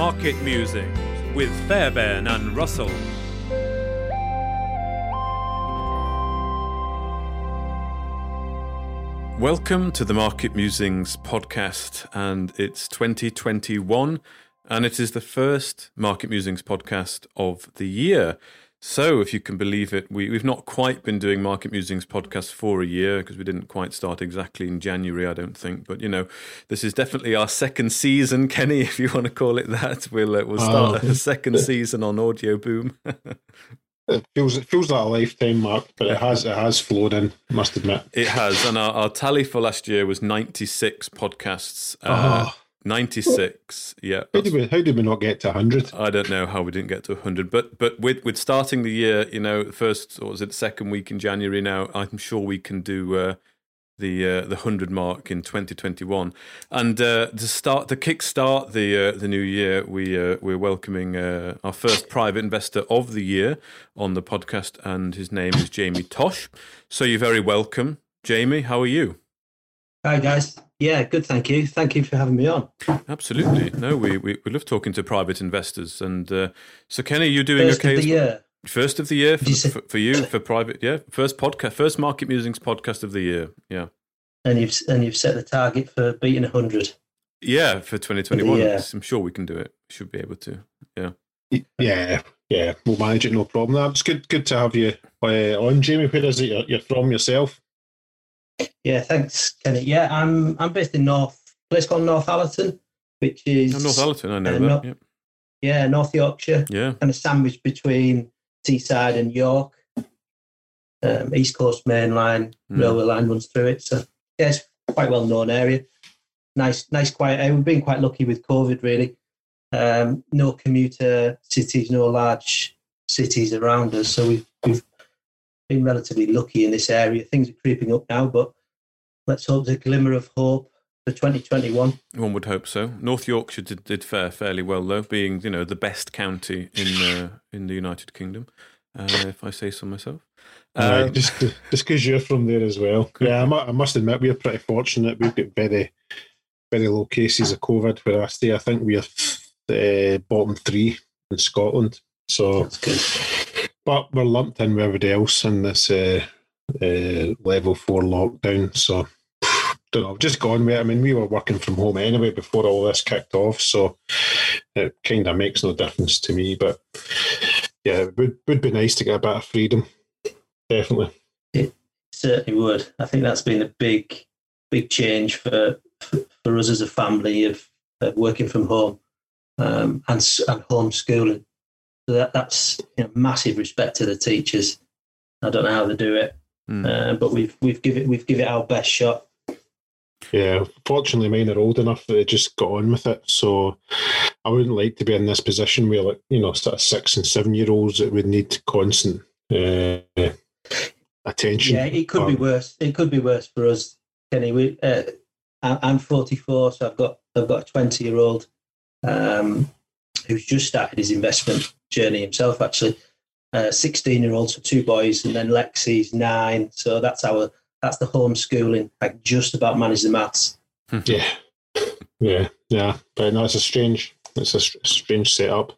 Market Musings with Fairbairn and Russell. Welcome to the Market Musings podcast, and it's 2021, and it is the first Market Musings podcast of the year. So, if you can believe it, we've not quite been doing Market Musings podcast for a year because we didn't quite start exactly in January, I don't think. But, you know, this is definitely our second season, Kenny, if you want to call it that. We'll start a second season on Audio Boom. It feels like a lifetime, Mark, but it has flowed in, I must admit. It has, and our tally for last year was 96 podcasts. 96, yeah. How did we not get to 100? I don't know how we didn't get to 100, but with starting the year, you know, second week in January now, I'm sure we can do the 100 mark in 2021. And to kickstart the new year, we're welcoming our first private investor of the year on the podcast, and his name is Jamie Tosh. So you're very welcome, Jamie. How are you? Hi guys. Yeah, good. Thank you. Thank you for having me on. Absolutely. No, we love talking to private investors, and so Kenny, you're doing first okay. Of the year. First of the year for you for private, yeah. First Market Musings podcast of the year, yeah. And you've set the target for beating 100. Yeah, for 2021. I'm sure we can do it. Should be able to. Yeah. Yeah. We'll manage it, no problem. It's good to have you on, Jamie. Where is it you're from yourself? Yeah, thanks, Kenny. Yeah, I'm based in a place called Northallerton, which is Northallerton. I know that. Yep. Yeah, North Yorkshire. Yeah, kind of sandwiched between Teesside and York. East Coast Main Line, railway line runs through it. So yeah, it's quite well known area. Nice, quiet area. We've been quite lucky with COVID, really. No commuter cities, no large cities around us. So we've been relatively lucky in this area. Things are creeping up now, but let's hope there's a glimmer of hope for 2021. One would hope so. North Yorkshire did fare fairly well, though, being the best county in the United Kingdom, if I say so myself. Just because you're from there as well. Yeah, I must admit we're pretty fortunate. We've got very, very low cases of COVID where I stay. I think we're bottom 3 in Scotland. So that's good. But we're lumped in with everybody else in this level 4 lockdown. So, don't know, just gone with it. I mean, we were working from home anyway before all this kicked off, so it kind of makes no difference to me. But yeah, it would be nice to get a bit of freedom, definitely. It certainly would. I think that's been a big change for us as a family of working from home and homeschooling. So that's massive respect to the teachers. I don't know how they do it, but we've give it our best shot. Yeah, fortunately, mine are old enough that they just got on with it. So I wouldn't like to be in this position where, sort of 6 and 7 year olds that would need constant attention. Yeah, it could be worse. It could be worse for us, Kenny. I'm 44, so I've got a 20-year-old who's just started his investment journey himself, actually. 16-year-old, so 2 boys, and then Lexi's 9. So that's the homeschooling. I just about manage the maths. Yeah. But no, it's a strange setup.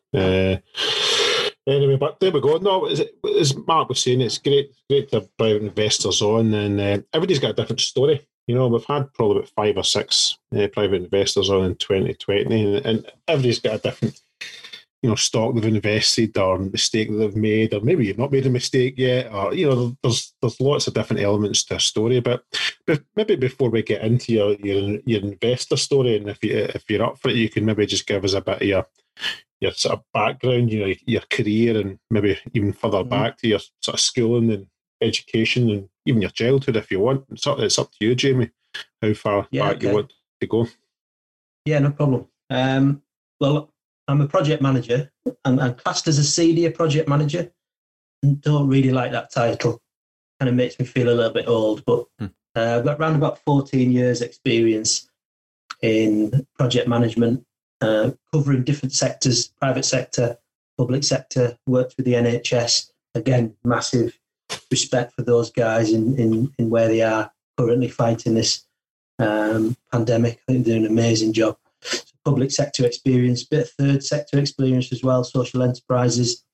Anyway, but there we go. No, as Mark was saying, it's great to have private investors on, and everybody's got a different story. We've had probably about 5 or 6 private investors on in 2020, and everybody's got a different stock they've invested or mistake that they've made, or maybe you've not made a mistake yet, or there's lots of different elements to a story. But maybe before we get into your investor story, and if you're up for it, you can maybe just give us a bit of your sort of background, your career, and maybe even further back to your sort of schooling and education, and even your childhood if you want. It's up to you, Jamie, how far back you want to go. Yeah, no problem. Well, I'm a project manager. I'm classed as a senior project manager, and don't really like that title. Kind of makes me feel a little bit old, but I've got around about 14 years experience in project management, covering different sectors, private sector, public sector, worked with the NHS. Again, massive respect for those guys in where they are currently fighting this pandemic. I think they're doing an amazing job. public sector experience, bit of third sector experience as well, social enterprises.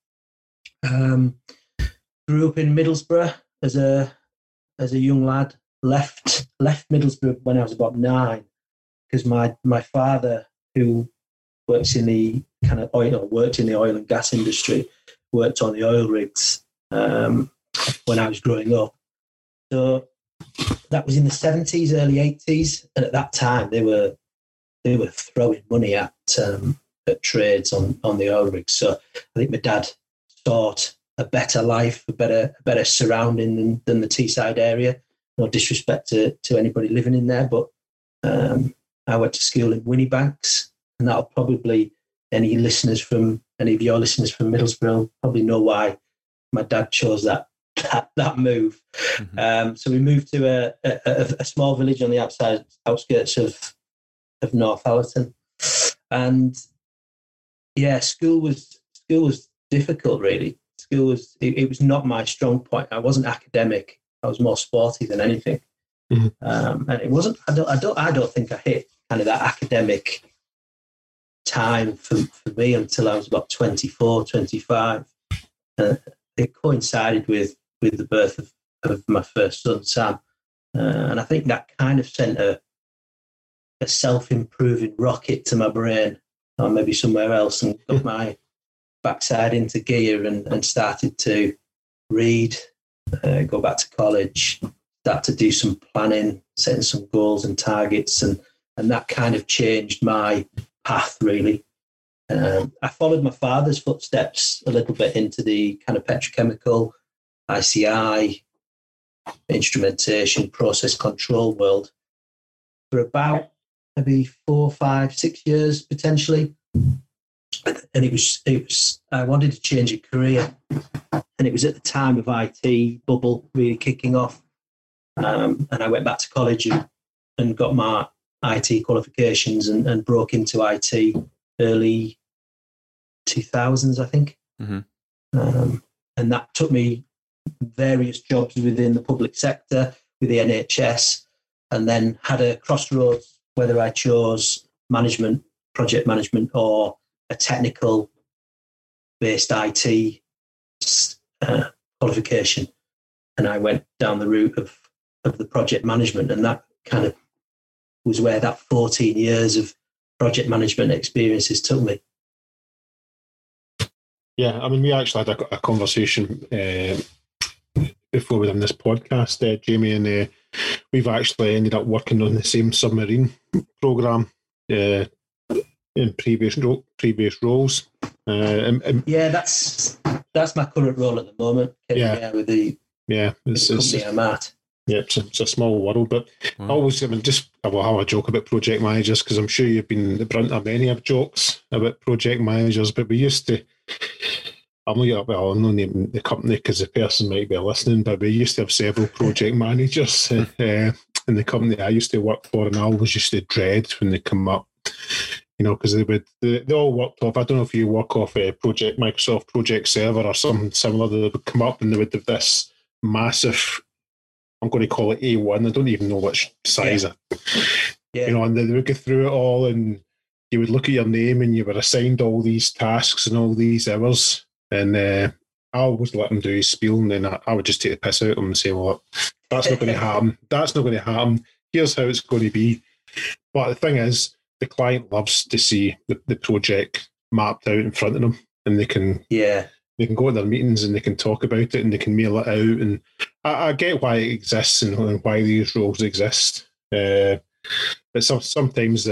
Grew up in Middlesbrough as a young lad. Left Middlesbrough when I was about 9 because my father, who worked in the oil and gas industry, worked on the oil rigs when I was growing up. So that was in the 70s, early 80s, and at that time they were throwing money at trades on the oil rigs. So I think my dad sought a better life, a better surrounding than the Teesside area. No disrespect to anybody living in there, but I went to school in Winniebanks, and that'll probably any of your listeners from Middlesbrough probably know why my dad chose that move. Mm-hmm. So we moved to a small village on the outskirts of Northallerton, and school was difficult. Really, it was not my strong point. I wasn't academic. I was more sporty than anything, and it wasn't. I don't think I hit kind of that academic time for me until I was about 24, 25. It coincided with the birth of my first son, Sam, and I think that kind of sent a self-improving rocket to my brain, or maybe somewhere else, and got my backside into gear and started to read, go back to college, start to do some planning, setting some goals and targets, and that kind of changed my path, really. I followed my father's footsteps a little bit into the kind of petrochemical, ICI, instrumentation, process control world for about maybe 4, 5, 6 years potentially. And it was I wanted to change a career, and it was at the time of IT bubble really kicking off. And I went back to college and got my IT qualifications and broke into IT early 2000s, I think. Mm-hmm. And that took me various jobs within the public sector, with the NHS, and then had a crossroads whether I chose management, project management, or a technical based IT qualification. And I went down the route of the project management, and that kind of was where that 14 years of project management experiences took me. Yeah, I mean, we actually had a conversation before we done this podcast, Jamie, and we've actually ended up working on the same submarine programme in previous roles. Yeah, that's my current role at the moment. With the company I'm at. Yeah, it's a small world, but I will have a joke about project managers, because I'm sure you've been the brunt of many of jokes about project managers. But we used to, I'm not naming the company because the person might be listening, but we used to have several project managers in the company I used to work for, and I always used to dread when they come up, because they all worked off. I don't know if you work off a Microsoft Project Server or something similar. They would come up and they would have this massive, I'm going to call it A1. I don't even know which size. Yeah. And they would go through it all, and you would look at your name and you were assigned all these tasks and all these hours. And I always let them do his spiel, and then I would just take the piss out of him and say, well, that's not going to happen. That's not going to happen. Here's how it's going to be. But the thing is, the client loves to see the project mapped out in front of them, and they can go to their meetings and they can talk about it and they can mail it out. And I get why it exists and why these roles exist. But sometimes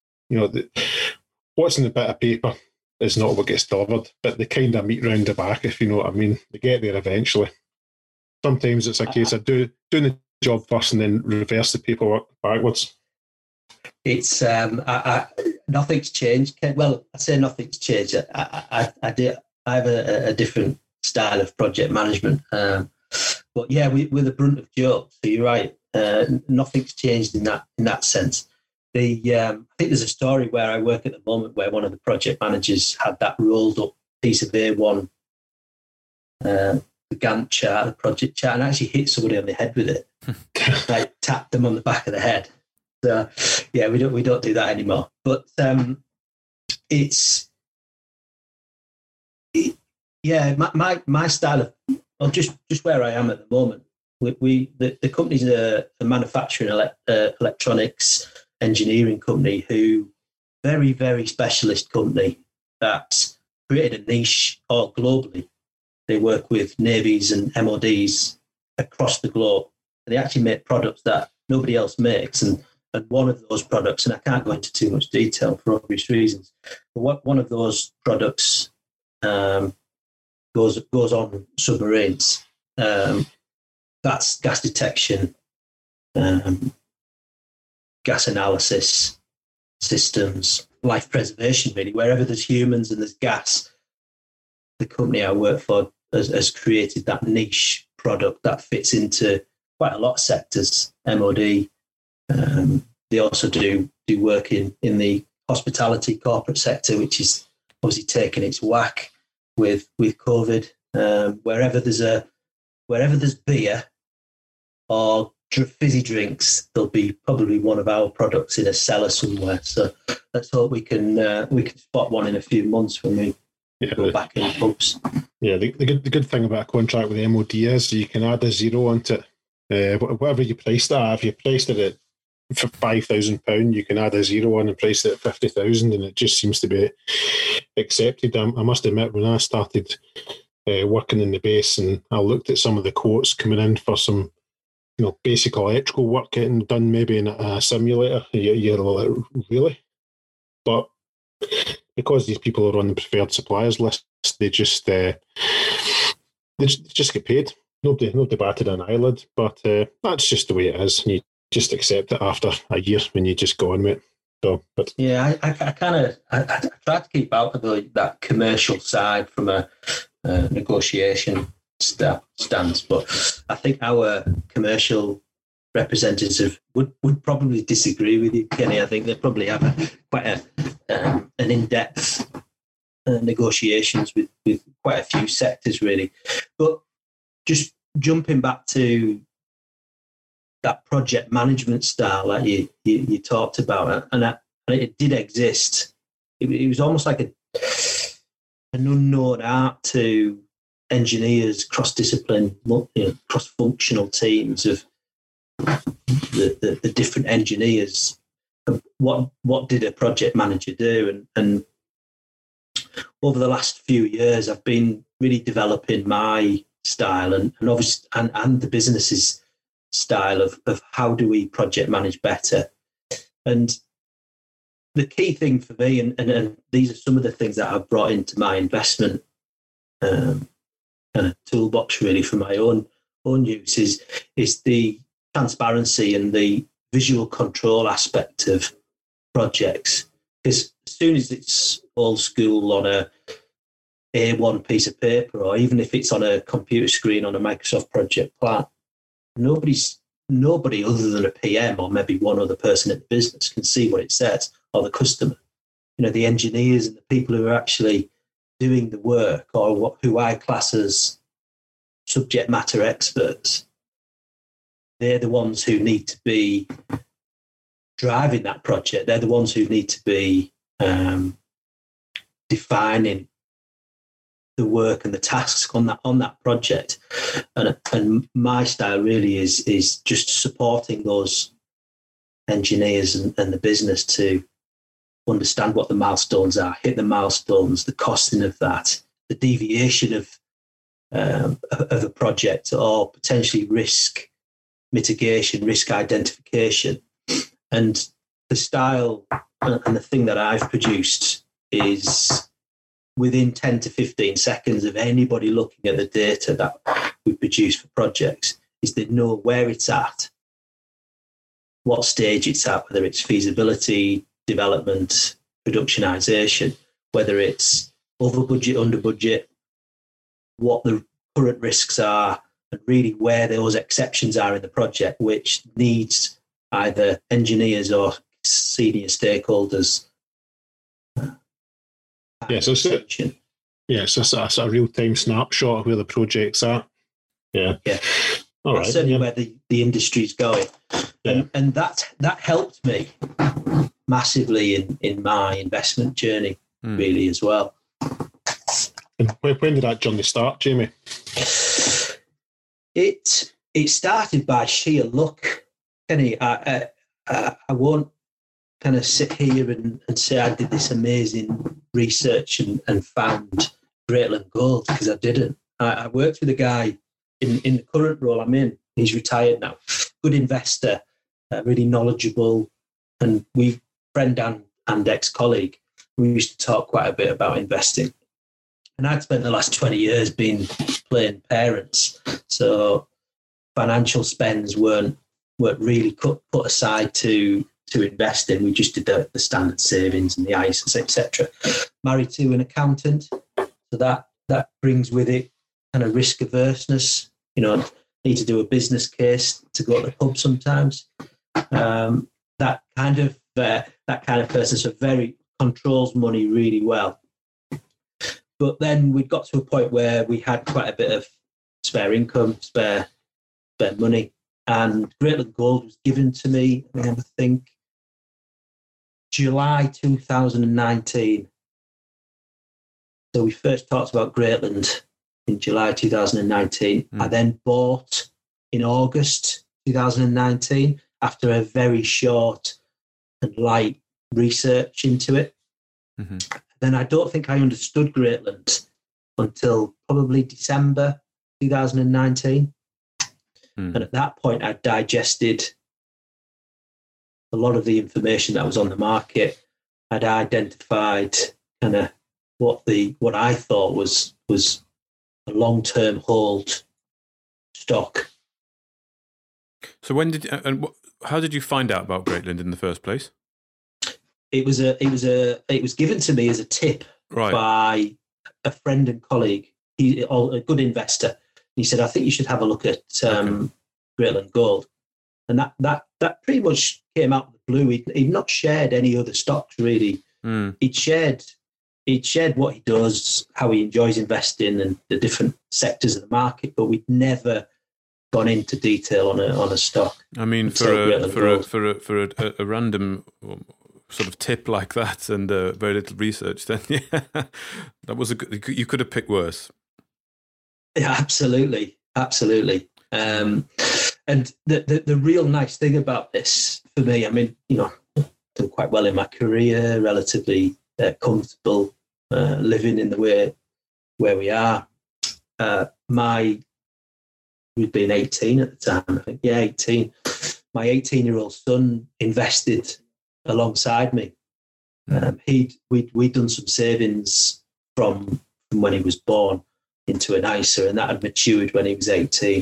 what's in the bit of paper is not what gets delivered, but they kind of meet round the back, if you know what I mean. They get there eventually. Sometimes it's a case of doing the job first and then reverse the paperwork backwards. It's nothing's changed. Well, I say nothing's changed. I have a different style of project management, but yeah, with a brunt of jokes. So you're right. Nothing's changed in that sense. I think there's a story where I work at the moment where one of the project managers had that rolled up piece of A1, the Gantt chart, the project chart, and actually hit somebody on the head with it. Like tapped them on the back of the head. Yeah, we don't do that anymore. But my style of, well, just where I am at the moment. The company's a manufacturing electronics engineering company who very, very specialist company that's created a niche all globally. They work with navies and MODs across the globe. They actually make products that nobody else makes. And one of those products, and I can't go into too much detail for obvious reasons, but one of those products goes on submarines. That's gas detection, gas analysis systems, life preservation, really. Wherever there's humans and there's gas, the company I work for has created that niche product that fits into quite a lot of sectors. MOD. They also do work in the hospitality corporate sector, which is obviously taking its whack with COVID. Wherever there's beer or fizzy drinks, there'll be probably one of our products in a cellar somewhere. So let's hope we can spot one in a few months when we go back in pubs. Yeah, the good thing about a contract with the MOD is you can add a zero onto it. Whatever you priced that, if you priced it at £5,000, you can add a zero on and price it at 50,000, and it just seems to be accepted. I must admit, when I started working in the base, and I looked at some of the quotes coming in for some, basic electrical work getting done, maybe in a simulator, you're like, really? But because these people are on the preferred suppliers list, they just get paid. Nobody batted an eyelid, but that's just the way it is. You just accept it after a year when you just go on with it. So, but yeah, I try to keep out of that commercial side from a negotiation stance, but I think our commercial representatives would probably disagree with you, Kenny. I think they probably have quite an in-depth negotiations with quite a few sectors, really. But just jumping back to that project management style that you talked about, and it did exist. It was almost like an unknown art to engineers, cross-discipline, cross-functional teams of the different engineers. What did a project manager do? And over the last few years, I've been really developing my style and obviously and the business's style of how do we project manage better. And the key thing for me, and these are some of the things that I've brought into my investment kind of toolbox really for my own use, is the transparency and the visual control aspect of projects. Because as soon as it's old school on a A1 piece of paper, or even if it's on a computer screen on a Microsoft project plan, nobody other than a PM or maybe one other person in the business can see what it says, or the customer. The engineers and the people who are actually doing the work, or who I class as subject matter experts, they're the ones who need to be driving that project. They're the ones who need to be defining the work and the tasks on that project. And my style really is just supporting those engineers and the business to understand what the milestones are, hit the milestones, the costing of that, the deviation of a project, or potentially risk mitigation, risk identification. And the style and the thing that I've produced is within 10 to 15 seconds of anybody looking at the data that we produce for projects, is they know where it's at, what stage it's at, whether it's feasibility, development, productionization, whether it's over budget, under budget, what the current risks are, and really where those exceptions are in the project, which needs either engineers or senior stakeholders. So it's a real-time snapshot of where the project's at. Yeah. All right. Certainly where the industry's going. And that helped me massively in my investment journey, really, as well. And when did that journey start, Jamie? It started by sheer luck, Kenny. I won't kind of sit here and say I did this amazing research and found Greatland Gold, because I didn't. I worked with a guy in the current role I'm in. He's retired now. Good investor, really knowledgeable, and friend and ex-colleague. We used to talk quite a bit about investing. And I'd spent the last 20 years being playing parents, so financial spends weren't really put aside to invest in. We just did the standard savings and the ISAs, etc. Married to an accountant, so that brings with it kind of risk averseness. Need to do a business case to go to the pub sometimes. That kind of person, so very controls money really well. But then we got to a point where we had quite a bit of spare income, spare money, and Greatland Gold was given to me, I think, July 2019. So we first talked about Greatland in July 2019. I then bought in August 2019 after a very short and light research into it. Mm-hmm. Then I don't think I understood Greatland until probably December 2019. And at that point, I'd digested a lot of the information that was on the market. I'd identified kind of what I thought was a long-term hold stock. So how did you find out about Greatland in the first place? It was given to me as a tip by a friend and colleague. He's a good investor. He said, "I think you should have a look at Greatland Gold," and that pretty much came out of the blue. He'd not shared any other stocks really. He'd shared what he does, how he enjoys investing, and the different sectors of the market, but we'd never gone into detail on a stock. I mean, for a random sort of tip like that and very little research, then that was you could have picked worse. Yeah, absolutely. And the real nice thing about this for me, I mean, done quite well in my career, relatively comfortable living in the way where we are. We'd been 18 at the time, I think. Yeah, 18. My 18-year-old son invested alongside me. We'd done some savings from when he was born into an ISA, and that had matured when he was 18.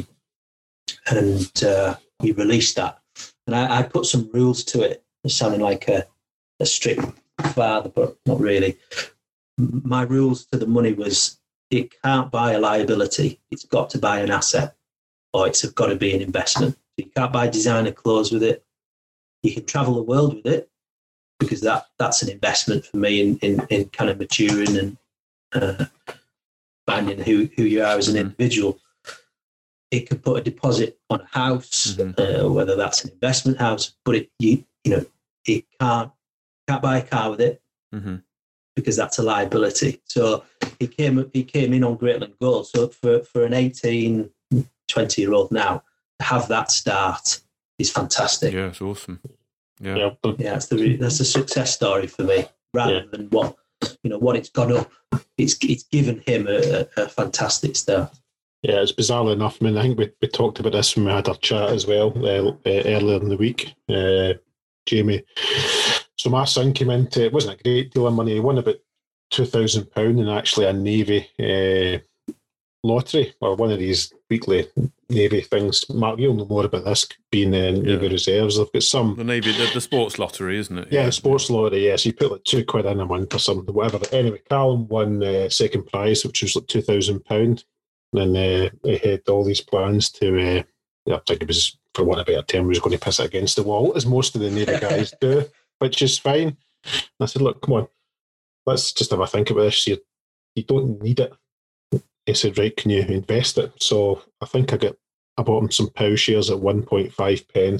And he released that. And I put some rules to it, sounding like a strict father, but not really. My rules to the money was it can't buy a liability. It's got to buy an asset, or it's got to be an investment. You can't buy designer clothes with it. You can travel the world with it, because that's an investment for me in kind of maturing and finding who you are as an individual. It could put a deposit on a house, whether that's an investment house, but it can't buy a car with it, because that's a liability. So he came in on Greatland Gold. So for an 18, 20-year-old now, to have that start is fantastic. Yeah, it's awesome. Yeah, that's a success story for me, rather than what it's gone up. It's given him a fantastic start. Yeah, it's bizarrely enough. I mean, I think we talked about this when we had our chat as well earlier in the week, Jamie. So my son came into it. Wasn't a great deal of money. He won about £2,000 in actually a Navy lottery, or one of these weekly Navy things. Mark, you'll know more about this, being in Navy Reserves. They've got some... The Navy, the sports lottery, isn't it? Yeah, sports lottery, yes. So you put like £2 in a month or something, whatever. But anyway, Callum won second prize, which was like £2,000. And he had all these plans to, I think it was, for want of a better term, he was going to piss it against the wall, as most of the Navy guys do, which is fine. And I said, look, come on, let's just have a think about this. You don't need it. He said, right, can you invest it? So I think I bought him some POW shares at 1.5 pence.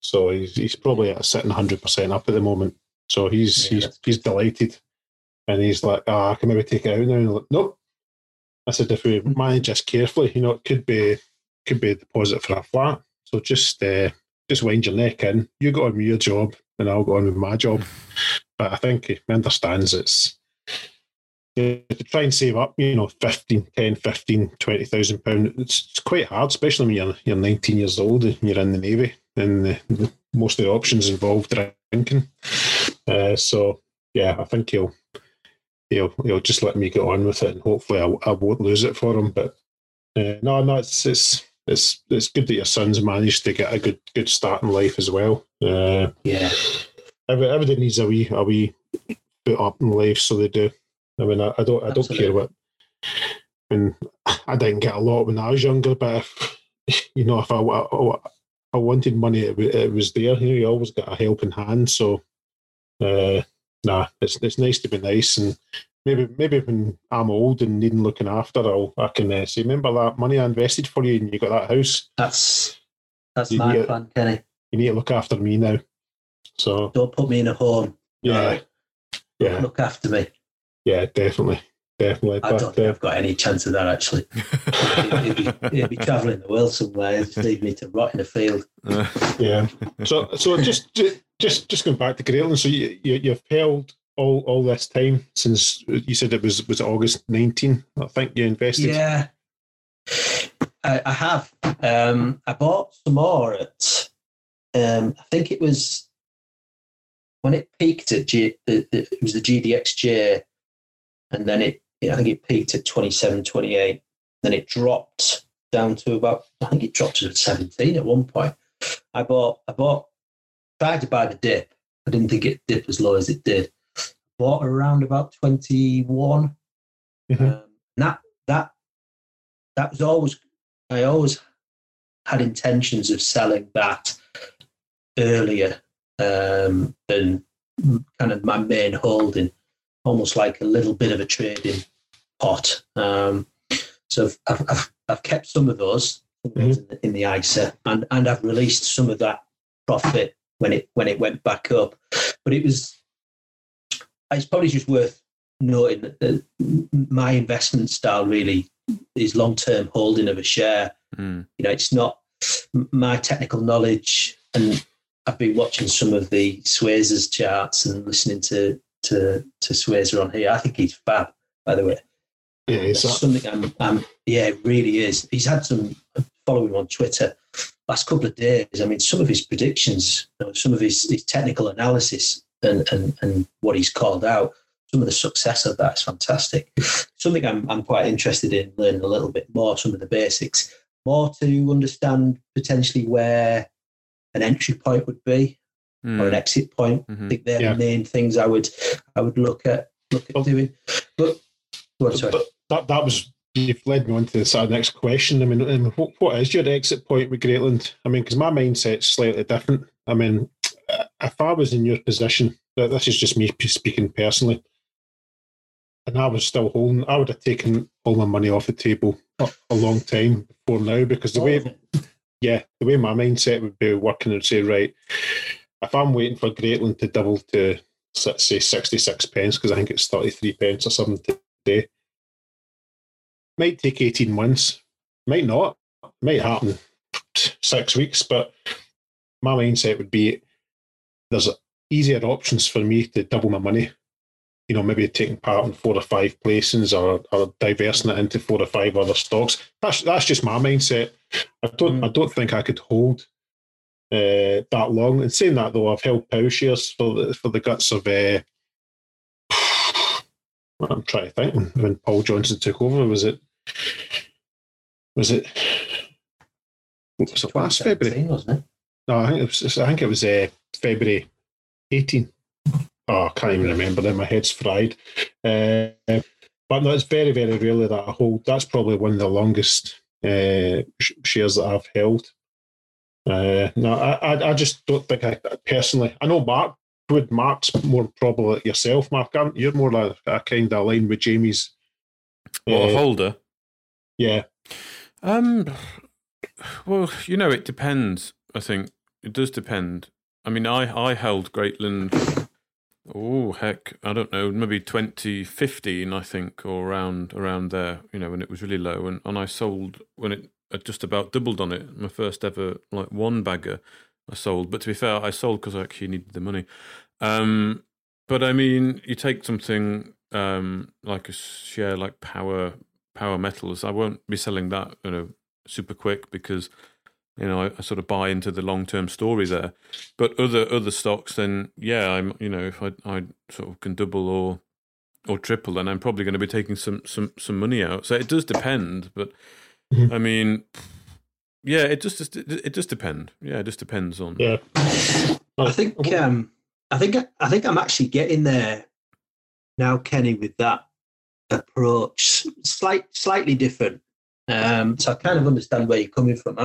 So he's probably at sitting 100% up at the moment. So he's delighted, and he's like, I can maybe take it out now. And I'm like, nope. I said, if we manage this carefully, it could be a deposit for a flat. So just wind your neck in. You go on with your job, and I'll go on with my job. But I think he understands it's to try and save up, 15, 20,000 pounds. It's quite hard, especially when you're 19 years old and you're in the Navy, and most of the options involve drinking. So yeah, I think he'll just let me get on with it, and hopefully I won't lose it for him. But no, it's good that your son's managed to get a good start in life as well. Yeah, everybody needs a wee foot up in life, so they do. I mean, I don't care what. And I didn't get a lot when I was younger, but if I wanted money, it was there. You always got a helping hand. So, it's nice to be nice, and maybe when I'm old and needing looking after, I can say, remember that money I invested for you, and you got that house. That's my plan, Kenny. You need to look after me now. So don't put me in a home. Yeah, yeah. Look after me. Yeah, definitely. I don't think I've got any chance of that, actually. He'd be travelling the world somewhere. Just leave me to rot in a field. Yeah. So just going back to Greatland. So you've held all this time since you said it was August 19. I think you invested. Yeah, I have. I bought some more at. I think it was when it peaked at it was the GDXJ. And then I think it peaked at 27, 28. Then it dropped down to it dropped to 17 at one point. I tried to buy the dip. I didn't think it dipped as low as it did. Bought around about 21. Mm-hmm. That was always, I always had intentions of selling that earlier than kind of my main holding. Almost like a little bit of a trading pot. So I've kept some of those in the ISA, and I've released some of that profit when it went back up. But it's probably just worth noting that my investment style really is long-term holding of a share. It's not my technical knowledge, and I've been watching some of the Swayzer's charts and listening to Swayzer on here. I think he's fab, by the way. Yeah, it's something it really is. He's had some following on Twitter last couple of days. I mean, some of his predictions, some of his technical analysis and what he's called out, some of the success of that is fantastic. Something I'm quite interested in learning a little bit more, some of the basics, more to understand potentially where an entry point would be. Or an exit point. I think they're the main things I would look at doing. But that was, you've led me on to the next question. I mean, what is your exit point with Greatland? I mean, because my mindset's slightly different. I mean, if I was in your position, this is just me speaking personally, and I was still holding, I would have taken all my money off the table a long time before now, because the way my mindset would be working, I'd say, right, if I'm waiting for Greatland to double to, let's say, 66 pence, because I think it's 33 pence or something today, might take 18 months, might not, might happen 6 weeks, but my mindset would be there's easier options for me to double my money. Maybe taking part in 4 or 5 placings or diversing it into 4 or 5 other stocks. That's just my mindset. I don't think I could hold that long. And saying that, though, I've held POW shares for the guts of I'm trying to think when Paul Johnson took over. Was it last February? Wasn't it? No, I think it was February 18. Oh, I can't even remember. Then my head's fried. But no, it's very, very rarely that I hold. That's probably one of the longest shares that I've held. No, I just don't think I personally. I know Mark would. Mark's more probably like yourself, Mark. You're more like a kind of line with Jamie's. A holder. Yeah. Well, it depends. I think it does depend. I mean, I held Greatland. Oh heck, I don't know, maybe 2015, I think, or around there. When it was really low, and I sold when it had just about doubled on it. My first ever one bagger I sold. But to be fair, I sold because I actually needed the money. But I mean, you take something like a share like Power Metals. I won't be selling that super quick because I sort of buy into the long-term story there. But other stocks, then yeah, I'm if I sort of can double or triple, then I'm probably going to be taking some money out. So it does depend, but I mean, yeah, it just depends. Yeah, it just depends on. Yeah, I think I'm actually getting there now, Kenny, with that approach. Slightly different. So I kind of understand where you're coming from.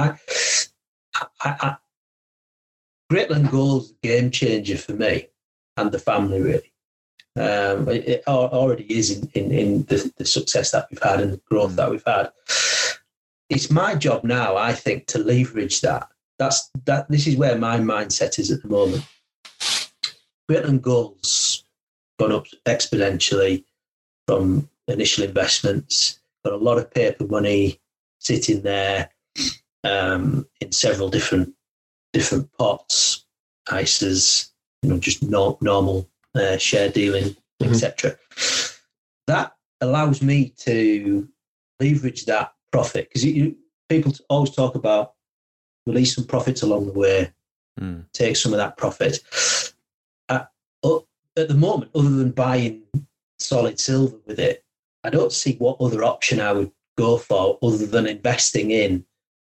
Greatland Gold's a game changer for me and the family, really. It already is in the success that we've had and the growth that we've had. It's my job now, I think, to leverage that. This is where my mindset is at the moment. Greatland Gold's gone up exponentially from initial investments. Got a lot of paper money sitting there in several different pots, ISAs, just normal share dealing, etc. That allows me to leverage that profit because people always talk about release some profits along the way, take some of that profit. At the moment, other than buying solid silver with it, I don't see what other option I would go for other than investing in.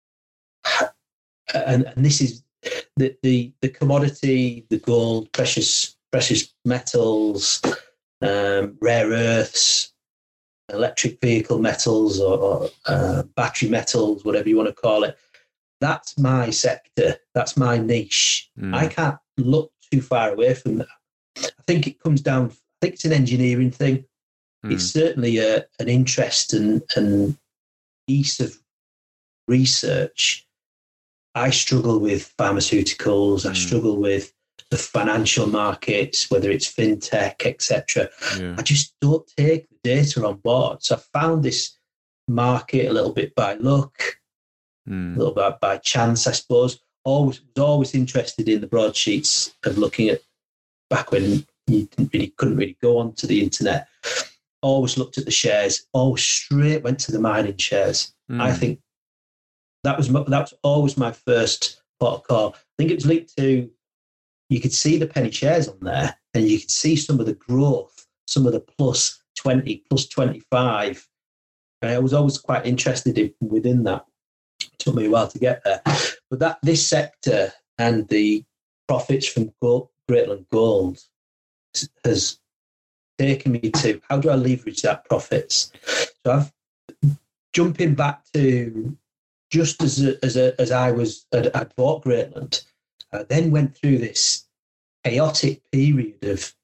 And this is the commodity, the gold, precious metals, rare earths, electric vehicle metals, or battery metals, whatever you want to call it. That's my sector. That's my niche. I can't look too far away from that. I think it comes down. I think it's an engineering thing. It's certainly an interest and ease of research. I struggle with pharmaceuticals. I struggle with the financial markets, whether it's fintech, etc. I just don't take the data on board. So I found this market a little bit by luck, a little bit by chance, I suppose. Was always interested in the broadsheets of looking at back when you couldn't really go onto the internet. Always looked at the shares. Always straight went to the mining shares. I think that was always my first port of call. I think it was linked to, you could see the penny shares on there, and you could see some of the growth, some of the plus 20, plus 25. And I was always quite interested within that. It took me a while to get there, but this sector and the profits from Greatland Gold has taken me to, how do I leverage that profits? So I've jumping back to just as I'd bought Greatland, I then went through this chaotic period of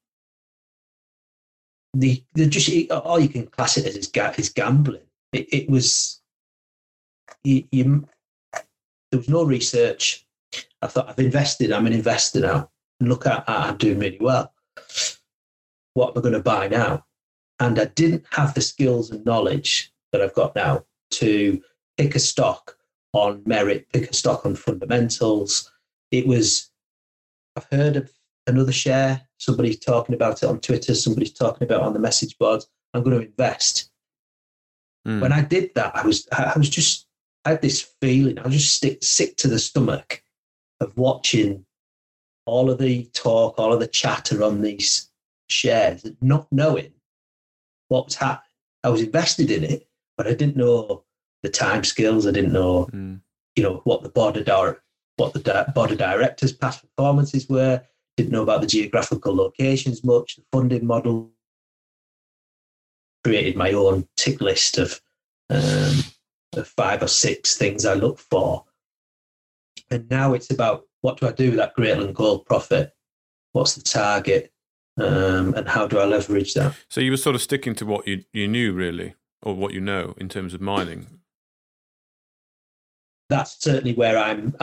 the just all you can class it as is gambling. It was there was no research. I thought I'm an investor now, and look at I'm doing really well. What am I going to buy now? And I didn't have the skills and knowledge that I've got now to pick a stock on merit, pick a stock on fundamentals. I've heard of another share, somebody's talking about it on Twitter, somebody's talking about it on the message boards. I'm going to invest. When I did that, I had this feeling, I was just sick to the stomach of watching all of the talk, all of the chatter on these shares, not knowing what was happening. I was invested in it, but I didn't know the time skills. I didn't know, what the board of directors' past performances were. Didn't know about the geographical locations much, the funding model. Created my own tick list of 5 or 6 things I look for. And now it's about, what do I do with that Greatland Gold profit? What's the target? And how do I leverage that? So you were sort of sticking to what you knew, really, or what you know in terms of mining. that's certainly where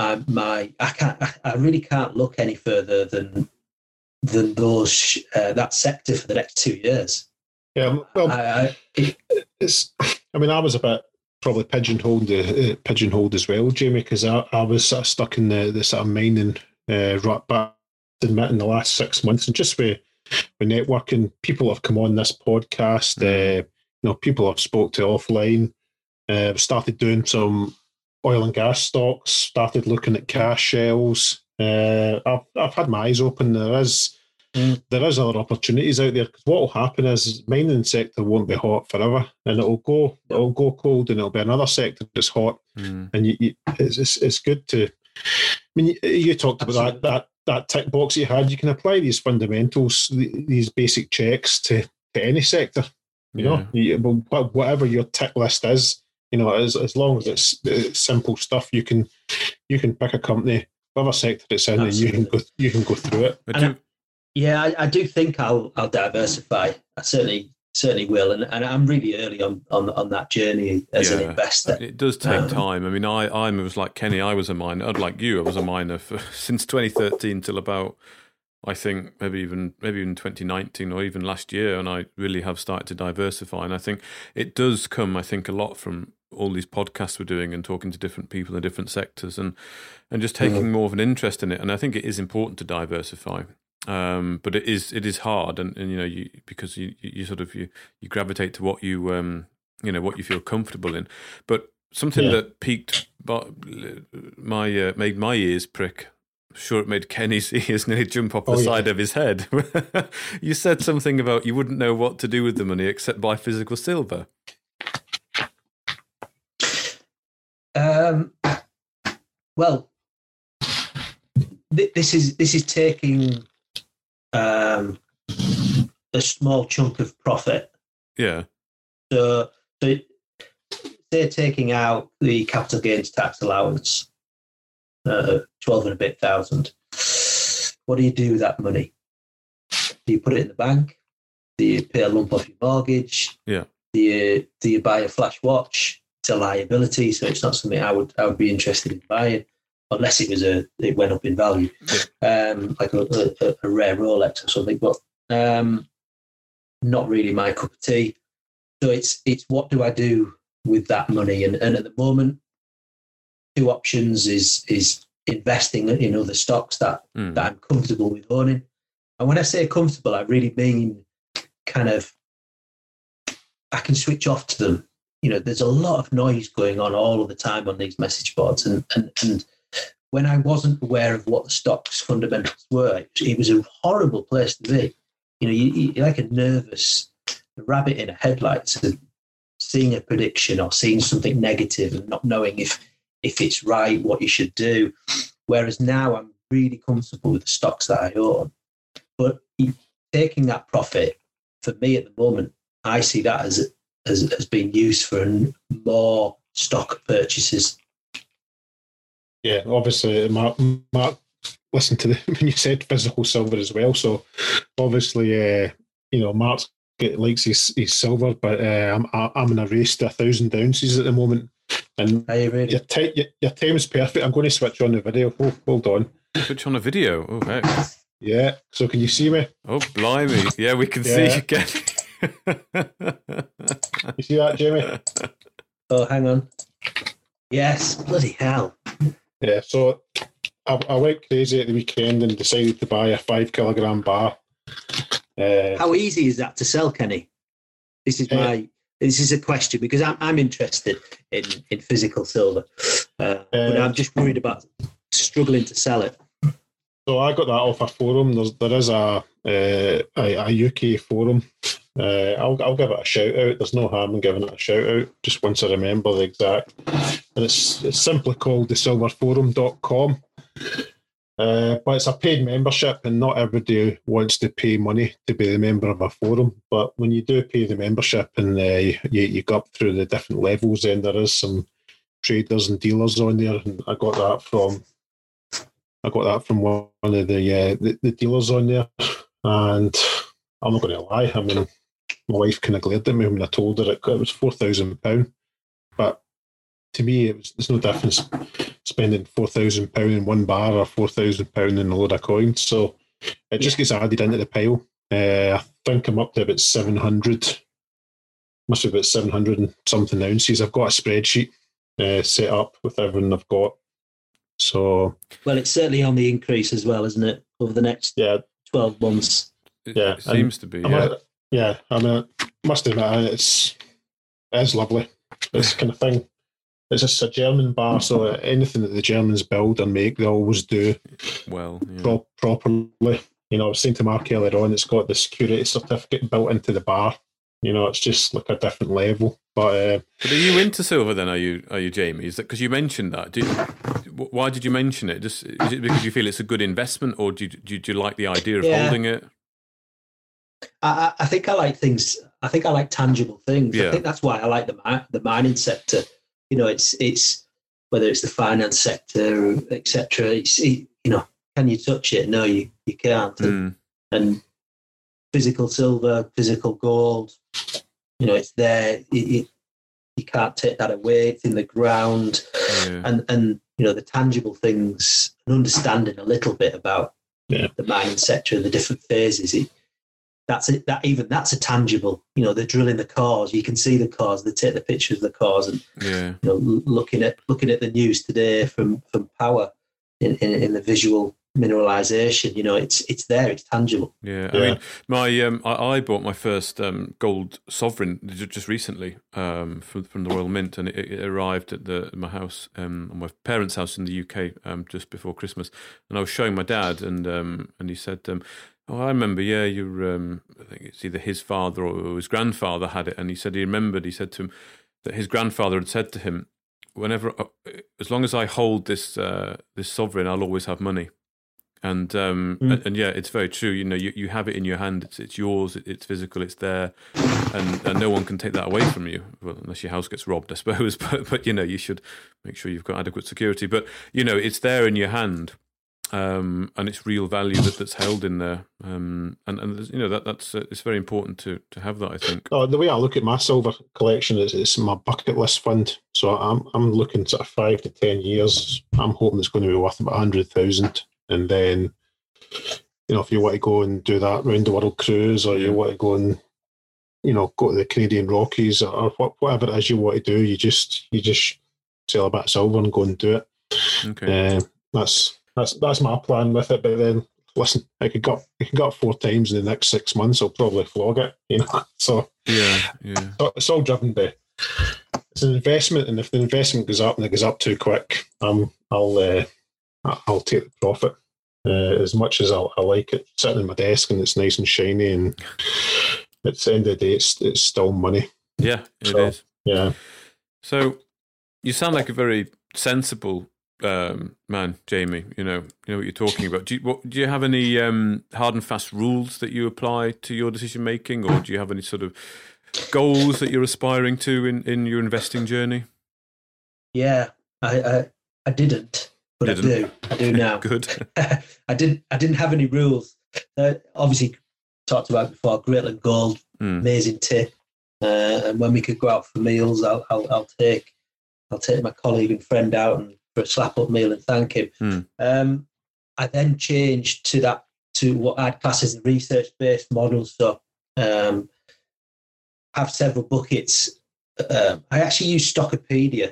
I really can't look any further than those that sector for the next 2 years. Yeah, well, I was a bit probably pigeonholed as well, Jamie, because I was sort of stuck in the sort of mining rut, but admit in the last 6 months, and just with networking, people have come on this podcast. People I've spoke to offline. Started doing some oil and gas stocks. Started looking at cash shells. I've had my eyes open. There is other opportunities out there, because what will happen is mining sector won't be hot forever, and it'll go cold, and it'll be another sector that's hot. And it's good to. I mean, you talked about that tick box you had. You can apply these fundamentals, these basic checks to any sector. Whatever your tick list is, as long as it's simple stuff, you can pick a company, whatever sector it's in, and you can go through it. I do think I'll diversify. I certainly will, and I'm really early on that journey as an investor. It does take time. I mean, I was like Kenny. I was a miner. Like you, I was a miner since 2013 till about, I think, maybe even 2019 or even last year, and I really have started to diversify. And I think it does come, a lot from all these podcasts we're doing and talking to different people in different sectors, and just taking more of an interest in it. And I think it is important to diversify. But it is hard, and because you sort of you gravitate to what you what you feel comfortable in. But something that piqued made my ears prick. I'm sure it made Kenny's ears nearly jump off the side of his head. You said something about you wouldn't know what to do with the money except buy physical silver. Well, this is taking a small chunk of profit. Yeah. So they're taking out the capital gains tax allowance, 12 and a bit thousand. What do you do with that money? Do you put it in the bank? Do you pay a lump off your mortgage? Yeah. Do you buy a flash watch? It's a liability, so it's not something I would be interested in buying, unless it went up in value, like a rare Rolex or something. But not really my cup of tea. So it's what do I do with that money? And at the moment, two options is investing in other stocks that I'm comfortable with owning. And when I say comfortable, I really mean kind of I can switch off to them. There's a lot of noise going on all of the time on these message boards, and when I wasn't aware of what the stock's fundamentals were, it was a horrible place to be. You're like a nervous rabbit in a headlight, so seeing a prediction or seeing something negative and not knowing if it's right, what you should do. Whereas now I'm really comfortable with the stocks that I own. But taking that profit, for me at the moment, I see that as being used for more stock purchases. Yeah, obviously, Mark listened to when you said physical silver as well. So obviously, Mark likes his silver, but I'm in a race to 1,000 ounces at the moment. And are you ready? Your time is perfect. I'm going to switch on the video. Hold on. Switch on a video. Oh, heck. Yeah. So can you see me? Oh, blimey! Yeah, we can see you again. You see that, Jamie? Oh, hang on. Yes, bloody hell. Yeah, so I went crazy at the weekend and decided to buy a 5 kilogram bar. How easy is that to sell, Kenny? This is a question, because I'm interested in physical silver, but I'm just worried about struggling to sell it. So I got that off a forum. There is a UK forum. I'll give it a shout out. There's no harm in giving it a shout out, just once I remember the exact. And it's simply called thesilverforum.com. But it's a paid membership, and not everybody wants to pay money to be a member of a forum. But when you do pay the membership and you go up through the different levels, then there is some traders and dealers on there. And I got that from one of the dealers on there. And I'm not going to lie, I mean, my wife kind of glared at me when I told her it was £4,000. But to me, there's no difference spending £4,000 in one bar or £4,000 in a load of coins. So it just gets added into the pile. I think I'm up to about 700. Must be about 700 and something ounces. I've got a spreadsheet set up with everything I've got. So, well, it's certainly on the increase as well, isn't it? Over the next 12 months. It seems to be. I mean, must admit, it's lovely. This kind of thing. It's just a German bar, so anything that the Germans build and make, they always do well properly. You know, I was saying to Mark earlier on, it's got the security certificate built into the bar. You know, it's just like a different level. But are you into silver then? Are you Jamie? Is that because you mentioned that? Why did you mention it? Is it because you feel it's a good investment, or do you like the idea of holding it? I think I like things. I think I like tangible things. Yeah. I think that's why I like the mining sector. You know, it's whether it's the finance sector, etc. You know, can you touch it? No, you can't. And physical silver, physical gold, you know, it's there. You can't take that away. It's in the ground, and you know, the tangible things, and understanding a little bit about the mining sector and the different phases. That's a tangible. You know, they're drilling the cores. You can see the cores. They take the pictures of the cores, and you know, looking at the news today from Power in the visual mineralization. You know, it's there. It's tangible. I mean, I bought my first gold sovereign just recently from the Royal Mint, and it arrived at my house, my parents' house in the UK, just before Christmas. And I was showing my dad, and he said, "Oh, I remember. Yeah, I think it's either his father or his grandfather had it." And he said he remembered. He said to him that his grandfather had said to him, "Whenever, as long as I hold this sovereign, I'll always have money." And yeah, it's very true. You know, you have it in your hand. It's yours. It's physical. It's there, and no one can take that away from you. Well, unless your house gets robbed, I suppose. But you know, you should make sure you've got adequate security. But you know, it's there in your hand. And it's real value that's held in there, and you know that's it's very important to have that, I think. Oh, the way I look at my silver collection is it's my bucket list fund. So I'm looking sort of 5 to 10 years. I'm hoping it's going to be worth about 100,000, and then you know, if you want to go and do that round the world cruise, or you want to go and go to the Canadian Rockies, or whatever it is you want to do, you just sell a bit of silver and go and do it. Okay, That's my plan with it. But then, listen, I could go 4 times in the next 6 months. I'll probably flog it, you know. So So it's all driven by it's an investment, and if the investment goes up and it goes up too quick, I'll take the profit. As much as I like it sitting on my desk and it's nice and shiny, and at the end of the day, it's still money. Yeah, it is. Yeah. So you sound like a very sensible man, Jamie. You know what you're talking about. Do you have any hard and fast rules that you apply to your decision making, or do you have any sort of goals that you're aspiring to in your investing journey? Yeah, I didn't, but I do now. Good. I didn't have any rules. Obviously, talked about before, Greatland Gold, amazing tip. And when we could go out for meals, I'll take my colleague and friend out and for a slap-up meal and thank him. I then changed to what I'd class as a research-based model. So have several buckets. I actually use Stockopedia.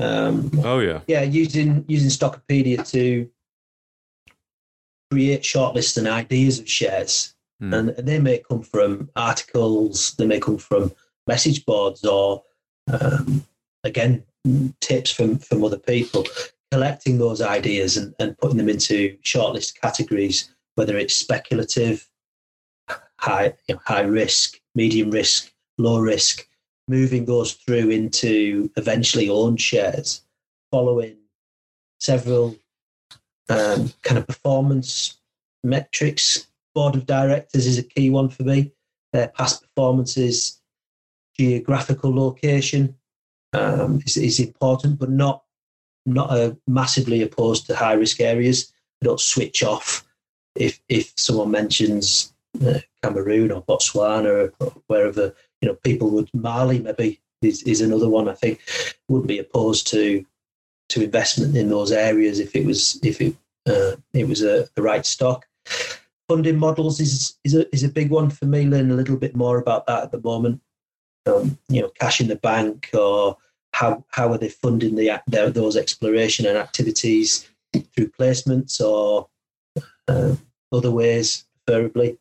Using Stockopedia to create shortlists and ideas of shares. And they may come from articles, they may come from message boards, or again, tips from other people, collecting those ideas and putting them into shortlist categories, whether it's speculative, high risk, medium risk, low risk, moving those through into eventually owned shares, following several kind of performance metrics. Board of directors is a key one for me. Their past performances, geographical location is important, but not massively opposed to high risk areas. I don't switch off if someone mentions Cameroon or Botswana or wherever. People would Mali maybe is another one. I think wouldn't be opposed to investment in those areas if it was the right stock. Funding models is a big one for me. Learning a little bit more about that at the moment. Cash in the bank, or how are they funding those exploration and activities through placements or other ways, preferably.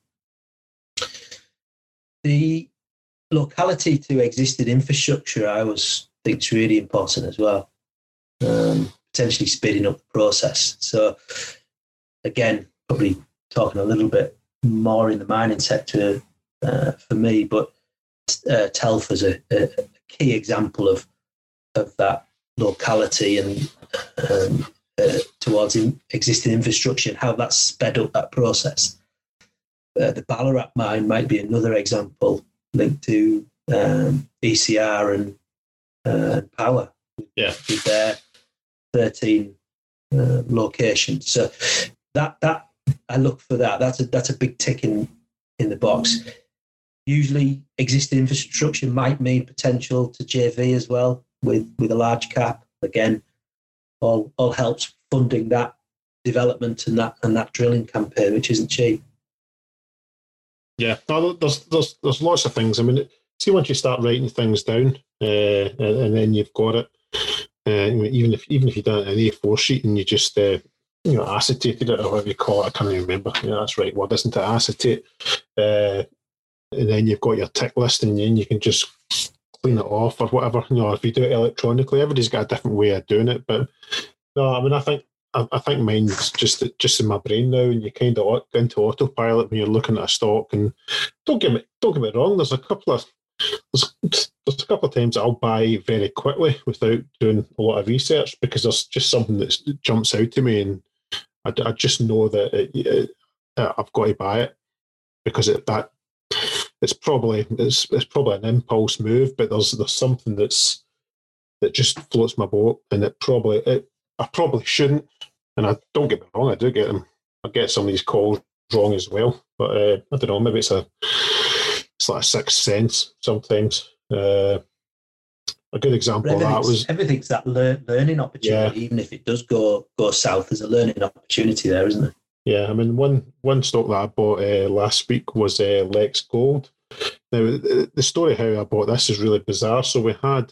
The locality to existing infrastructure, I always think, is really important as well. Potentially speeding up the process. So again, probably talking a little bit more in the mining sector for me, but TELF is a key example of that locality and towards existing infrastructure and how that's sped up that process. The Ballarat mine might be another example linked to ECR and power. Yeah, with their 13 locations. So that I look for that. That's a big tick in the box. Usually, existing infrastructure might mean potential to JV as well with a large cap. Again, all helps funding that development and that drilling campaign, which isn't cheap. Yeah, no, there's lots of things. I mean, see, once you start writing things down, and then you've got it. Even if you done an A4 sheet and you just acetated it, or whatever you call it, I can't even remember. That's the right word, isn't it? Acetate. And then you've got your tick list, and then you can just clean it off or whatever. If you do it electronically, everybody's got a different way of doing it. But no, I mean, I think mine's just in my brain now, and you kind of go into autopilot when you're looking at a stock. And don't get me wrong, there's a couple of times I'll buy very quickly without doing a lot of research, because there's just something that jumps out to me, and I just know that I've got to buy it, because it's probably an impulse move, but there's something that just floats my boat, and I probably shouldn't. And I don't get me wrong, I do get them. I get some of these calls wrong as well, but I don't know. Maybe it's like a sixth sense sometimes. A good example of that was everything's that learning opportunity. Yeah. Even if it does go south, there's a learning opportunity there, isn't there? Yeah, I mean, one stock that I bought last week was Lex Gold. Now, the story how I bought this is really bizarre. So we had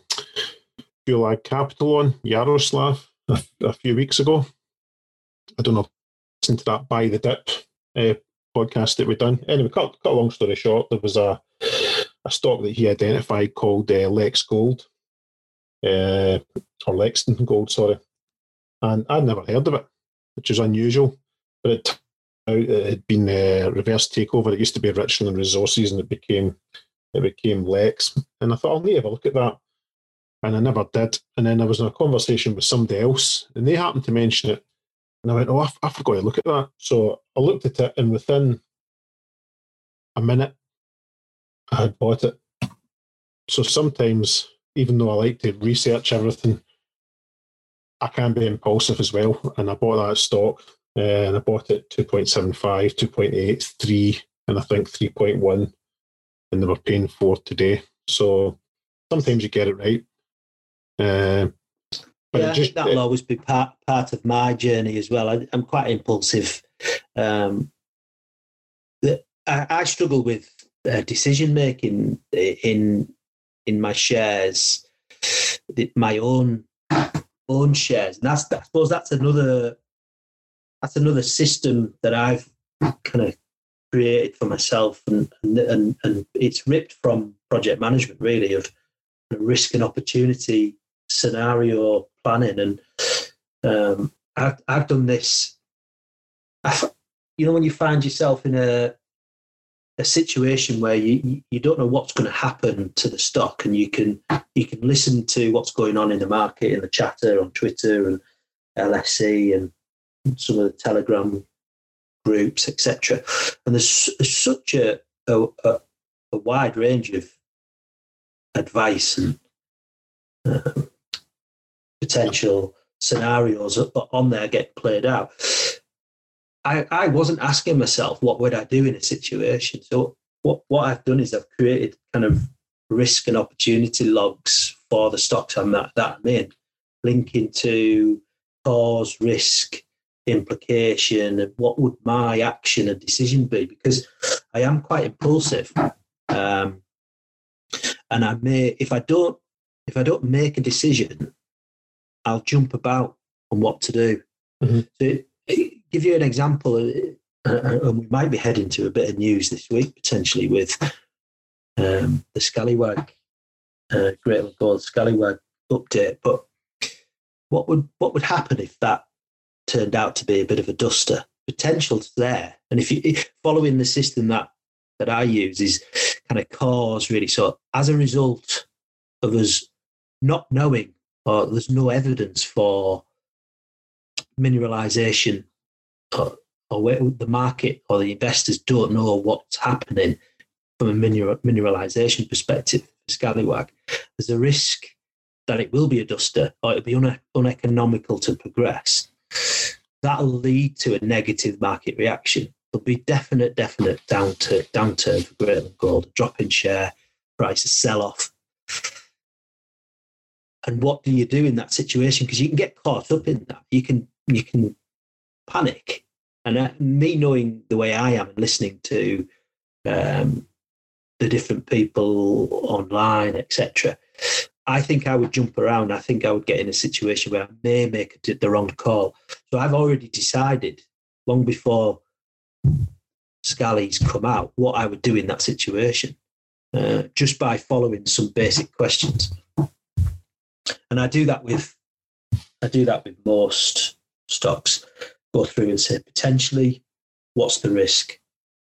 Gulag Capital on Yaroslav a few weeks ago. I don't know if you listened to that Buy the Dip podcast that we've done. Anyway, cut a long story short, there was a stock that he identified called Lex Gold, or Lexington Gold, sorry. And I'd never heard of it, which is unusual. But it had been a reverse takeover. It used to be Richland Resources, and it became Lex. And I thought, I'll need to have a look at that. And I never did. And then I was in a conversation with somebody else, and they happened to mention it. And I went, oh, I forgot to look at that. So I looked at it, and within a minute, I had bought it. So sometimes, even though I like to research everything, I can be impulsive as well. And I bought that stock. And I bought it 2.75, 2.8, 3, and I think 3.1, and they were paying 4 today. So sometimes you get it right. But I think that'll always be part of my journey as well. I'm quite impulsive. I struggle with decision making in my shares, my own shares, and I suppose that's another system that I've kind of created for myself, and it's ripped from project management, really, of risk and opportunity scenario planning. And I've done this. When you find yourself in a situation where you don't know what's going to happen to the stock, and you can listen to what's going on in the market, in the chatter on Twitter and LSE and some of the Telegram groups, etc. And there's such a wide range of advice and potential scenarios on there get played out. I wasn't asking myself what would I do in a situation. So what I've done is I've created kind of risk and opportunity logs for the stocks I'm in, linking to cause, risk, implication, and what would my action and decision be? Because I am quite impulsive, and I may, if I don't make a decision, I'll jump about on what to do. Mm-hmm. So, give you an example, and we might be heading to a bit of news this week potentially with the Scallywag, Great Gold Scallywag update. But what would happen if that turned out to be a bit of a duster? Potential's there, and if following the system that I use is kind of cause really. So as a result of us not knowing, or there's no evidence for mineralization, or where the market or the investors don't know what's happening from a mineralization perspective, Scallywag, there's a risk that it will be a duster or it'll be uneconomical to progress. That'll lead to a negative market reaction. There'll be definite downturn for Greatland Gold, a drop in share price, a sell-off. And what do you do in that situation? Because you can get caught up in that. You can panic. And me knowing the way I am and listening to the different people online, etc., I think I would jump around. I think I would get in a situation where I may make the wrong call. So I've already decided, long before Scally's come out, what I would do in that situation, just by following some basic questions. And I do that with most stocks. Go through and say, potentially, what's the risk?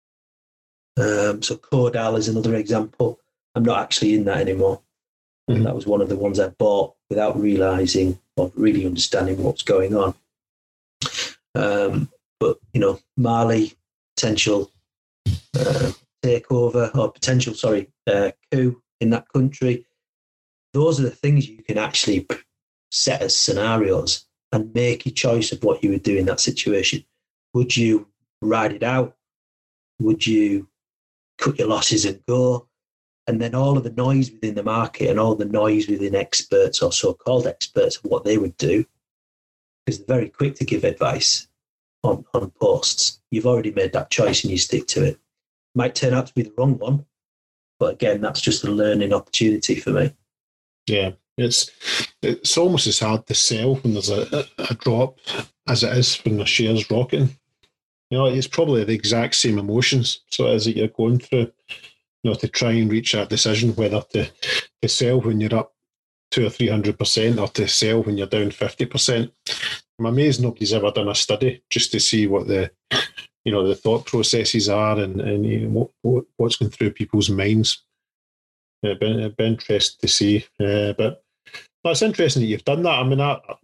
So Cordal is another example. I'm not actually in that anymore. Mm-hmm. That was one of the ones I bought without realising or really understanding what's going on. But, Mali, potential takeover or potential, coup in that country. Those are the things you can actually set as scenarios and make your choice of what you would do in that situation. Would you ride it out? Would you cut your losses and go? And then all of the noise within the market and all the noise within experts or so-called experts of what they would do, because they're very quick to give advice on posts. You've already made that choice and you stick to it. Might turn out to be the wrong one, but again, that's just a learning opportunity for me. Yeah, it's almost as hard to sell when there's a drop as it is when the share's rocketing. It's probably the exact same emotions. So as you're going through, to try and reach that decision whether to sell when you're up 200 or 300% or to sell when you're down 50%. I'm amazed nobody's ever done a study just to see what the thought processes are and what's going through people's minds. It'd be interesting to see, but it's interesting that you've done that. I mean,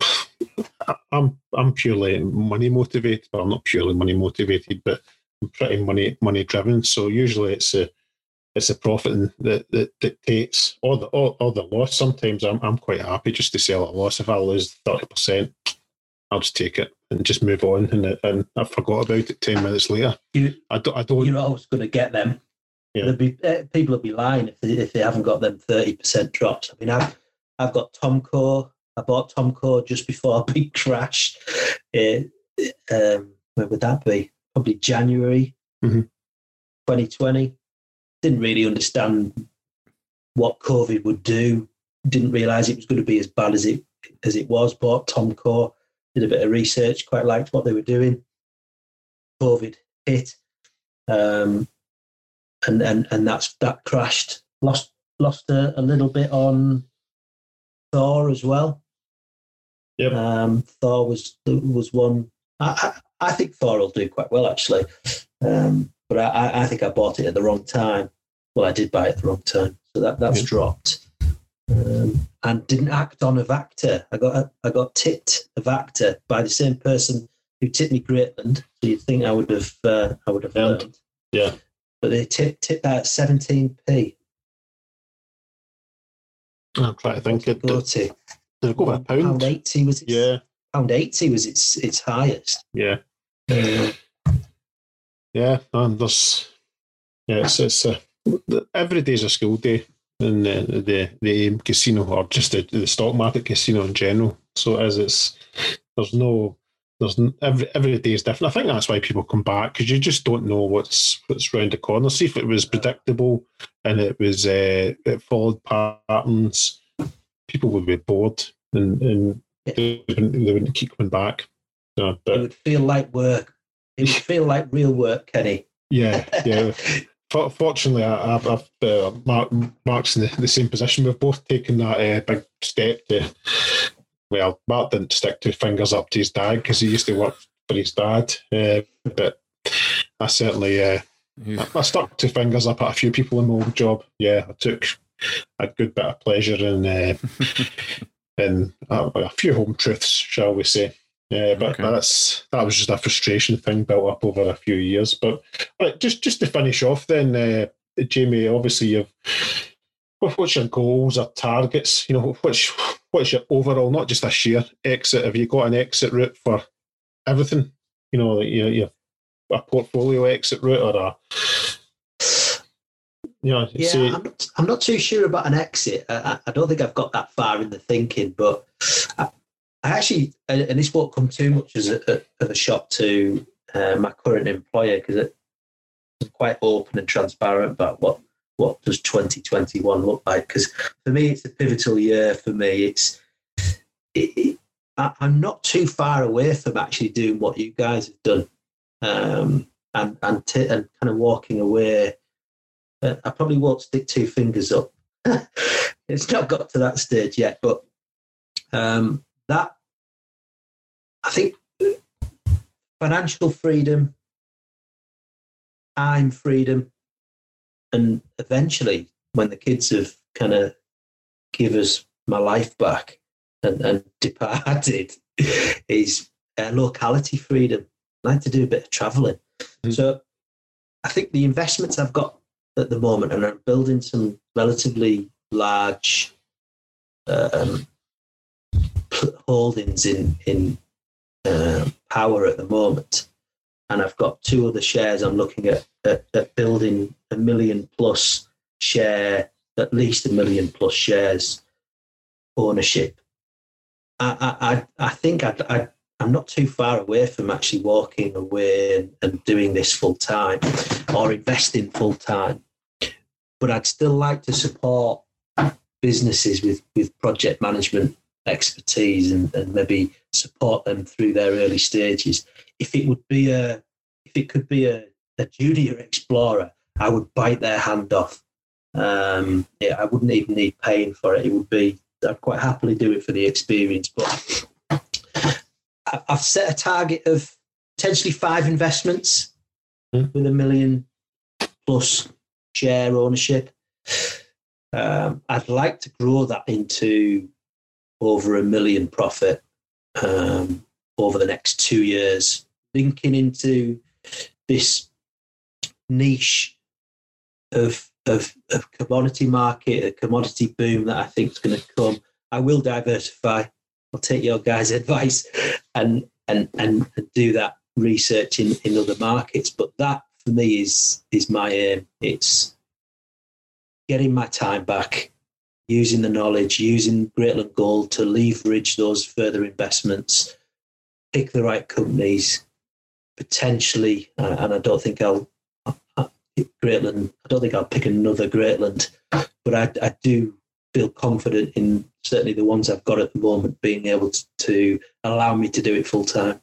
I'm purely money motivated. Well, I'm not purely money motivated, but I'm pretty money driven. So usually it's a profit that dictates or the loss. Sometimes I'm quite happy just to sell at a loss. If I lose 30%, I'll just take it and just move on, and I forgot about it 10 minutes later. I don't. You're always going to get them. Yeah. People will be lying if they haven't got them 30% drops. I mean, I've got Tomco. I bought Tomco just before a big crash. When would that be? Probably January 2020. Didn't really understand what COVID would do. Didn't realise it was going to be as bad as it was. Bought Tomco. Did a bit of research. Quite liked what they were doing. COVID hit. And that crashed. Lost a little bit on Thor as well. Yep. Thor was one. I think Thor will do quite well actually, but I think I bought it at the wrong time. Well, I did buy it at the wrong time, so that's dropped. And didn't act on Avacta. I got tipped Avacta by the same person who tipped me Greatland. So you'd think I would have learned. Yeah. But they tipped that at 17p. I'm trying to think. Go to £1. £1.80 was its, yeah. £1.80 was its highest. Yeah. Yeah, and it's every day's a school day in the AIM casino, or just the stock market casino in general. So every day is different. I think that's why people come back, because you just don't know what's round the corner. See, if it was predictable and it followed patterns, people would be bored and they wouldn't keep coming back. So, but it would feel like work. It would feel like real work, Kenny. Yeah. Fortunately, Mark's in the same position. We've both taken that big step to. Well, Mark didn't stick two fingers up to his dad because he used to work for his dad. But I certainly I stuck two fingers up at a few people in my old job. Yeah, I took a good bit of pleasure in a few home truths, shall we say. But that was just a frustration thing built up over a few years. But right, just to finish off then, Jamie, obviously what's your goals or targets? You know, what's your overall, not just a share exit? Have you got an exit route for everything? You know, you have a portfolio exit route or a... I'm not too sure about an exit. I don't think I've got that far in the thinking, but I actually, and this won't come too much as a shock to my current employer, because I'm quite open and transparent about what does 2021 look like. Because for me, it's a pivotal year. For me, I'm not too far away from actually doing what you guys have done, and kind of walking away. I probably won't stick two fingers up. It's not got to that stage yet, but that, I think, financial freedom, time freedom, and eventually, when the kids have kind of give us my life back and departed, is locality freedom. I like to do a bit of travelling. Mm. So I think the investments I've got at the moment, and I'm building some relatively large holdings in power at the moment, and I've got two other shares I'm looking at building a million plus share, at least a million plus shares ownership. I think I'm not too far away from actually walking away and doing this full time or investing full time. But I'd still like to support businesses with project management expertise and maybe support them through their early stages. If it could be a junior explorer, I would bite their hand off. I wouldn't even need paying for it. I'd quite happily do it for the experience. But I've set a target of potentially 5 investments with $1 million plus share ownership. I'd like to grow that into over $1 million profit over the next 2 years, linking into this niche of commodity market, a commodity boom that I think is going to come. I will diversify. I'll take your guys' advice and do that research in other markets. But that for me is my aim. It's getting my time back, using the knowledge, using Greatland Gold to leverage those further investments, pick the right companies, potentially, and I don't think I'll pick another Greatland, but I do feel confident in certainly the ones I've got at the moment being able to allow me to do it full time.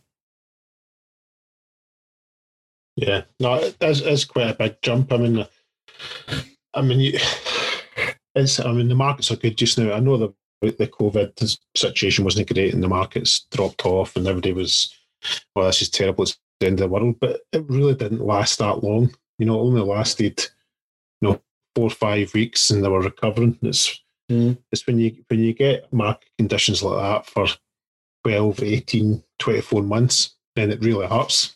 Yeah, no, it's quite a big jump. I mean, the markets are good just now. I know the COVID situation wasn't great and the markets dropped off and everybody was, well, this is terrible, it's the end of the world, but it really didn't last that long. You know, it only lasted, 4 or 5 weeks and they were recovering. It's when you get market conditions like that for 12, 18, 24 months, then it really hurts.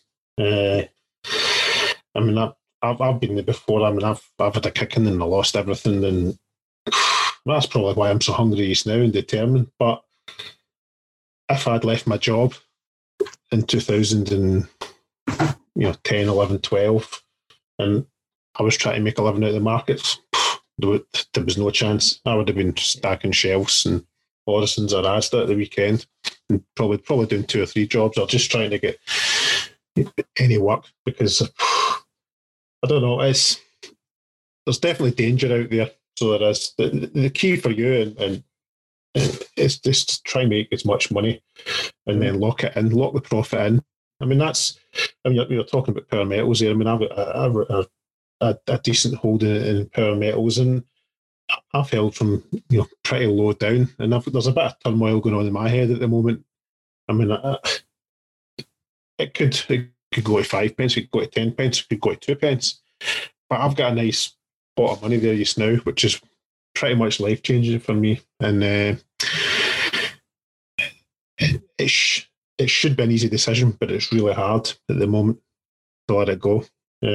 I mean, I've been there before. I mean, I've had a kicking and I lost everything, and that's probably why I'm so hungry just now and determined. But if I'd left my job in 2010, 11, 12, and I was trying to make a living out of the markets, there was no chance. I would have been stacking shelves and Morrison's or Asda at the weekend, and probably doing 2 or 3 jobs, or just trying to get any work, because I don't know. There's definitely danger out there. So there is. The key for you and it's just to try and make as much money and then lock it in, lock the profit in. I mean, you're talking about Power Metals here. I mean, I've got a decent holding in Power Metals, and I've held from pretty low down, and there's a bit of turmoil going on in my head at the moment. I mean, it could go to 5 pence, it could go to 10 pence, it could go to 2 pence, but I've got a nice pot of money there just now, which is pretty much life changing for me, and it should be an easy decision, but it's really hard at the moment to let it go.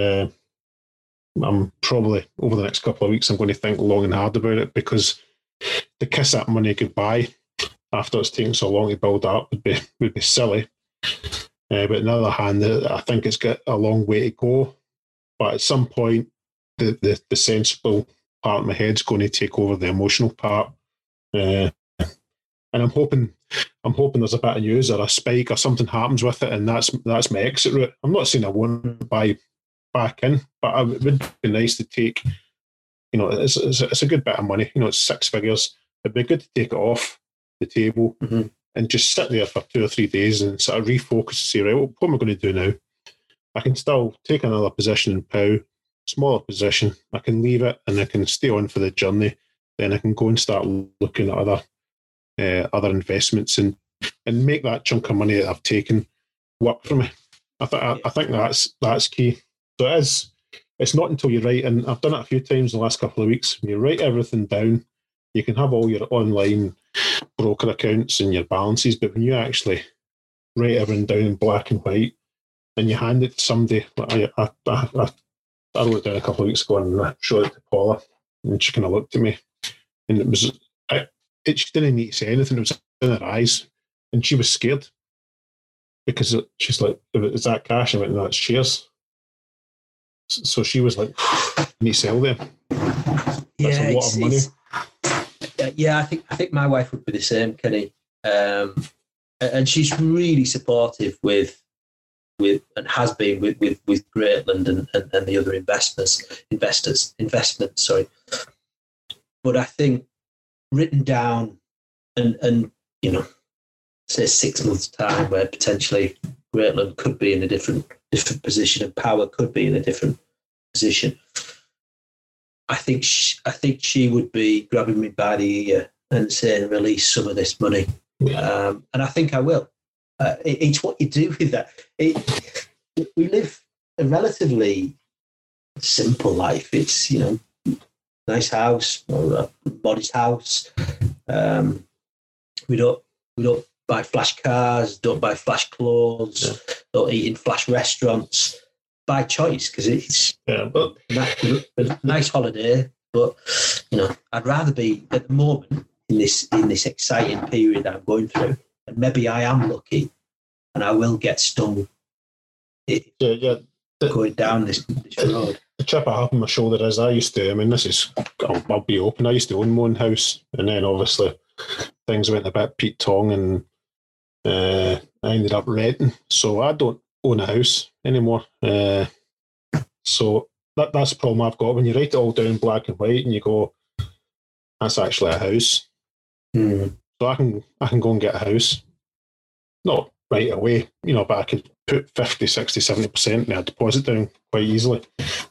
I'm probably, over the next couple of weeks, I'm going to think long and hard about it, because to kiss that money goodbye after it's taken so long to build up would be silly. But on the other hand, I think it's got a long way to go. But at some point, the sensible part of my head's going to take over the emotional part. And I'm hoping there's a bit of news or a spike or something happens with it, and that's my exit route. I'm not saying I won't buy back in, but it would be nice to take, it's a good bit of money. It's 6 figures. It'd be good to take it off the table and just sit there for 2 or 3 days and sort of refocus and say, right, what am I going to do now? I can still take another position in POW, smaller position. I can leave it and I can stay on for the journey. Then I can go and start looking at other investments and make that chunk of money that I've taken work for me. I think that's key. So it's not until you write, and I've done it a few times in the last couple of weeks, when you write everything down, you can have all your online broker accounts and your balances, but when you actually write everything down in black and white and you hand it to somebody, I wrote it down a couple of weeks ago and I showed it to Paula, and she kind of looked at me, and she didn't need to say anything. It was in her eyes, and she was scared, because she's like, "Is that cash?" I went, "No, it's shares." So she was like, "You need to sell them." That's a lot of money. Yeah, I think my wife would be the same, Kenny. And she's really supportive with and has been with Greatland and the other investments. Sorry, but I think written down and say 6 months' time, where potentially Greatland could be in a different position and Power could be in a different position. I think she would be grabbing me by the ear and saying, "Release some of this money," and I think I will. It's what you do with that. We live a relatively simple life. It's nice house or a modest house. We don't buy flash cars, don't buy flash clothes, don't eat in flash restaurants by choice, because it's a nice holiday. But I'd rather be at the moment in this exciting period that I'm going through, and maybe I am lucky, and I will get stung. Going down this road. The chip I have on my shoulder is I'll be open. I used to own my own house, and then obviously things went a bit Pete Tong, and I ended up renting. So I don't own a house anymore. So that's the problem I've got. When you write it all down black and white and you go, that's actually a house. So I can go and get a house. Not right away, but I could put 50, 60, 70% in a deposit down quite easily.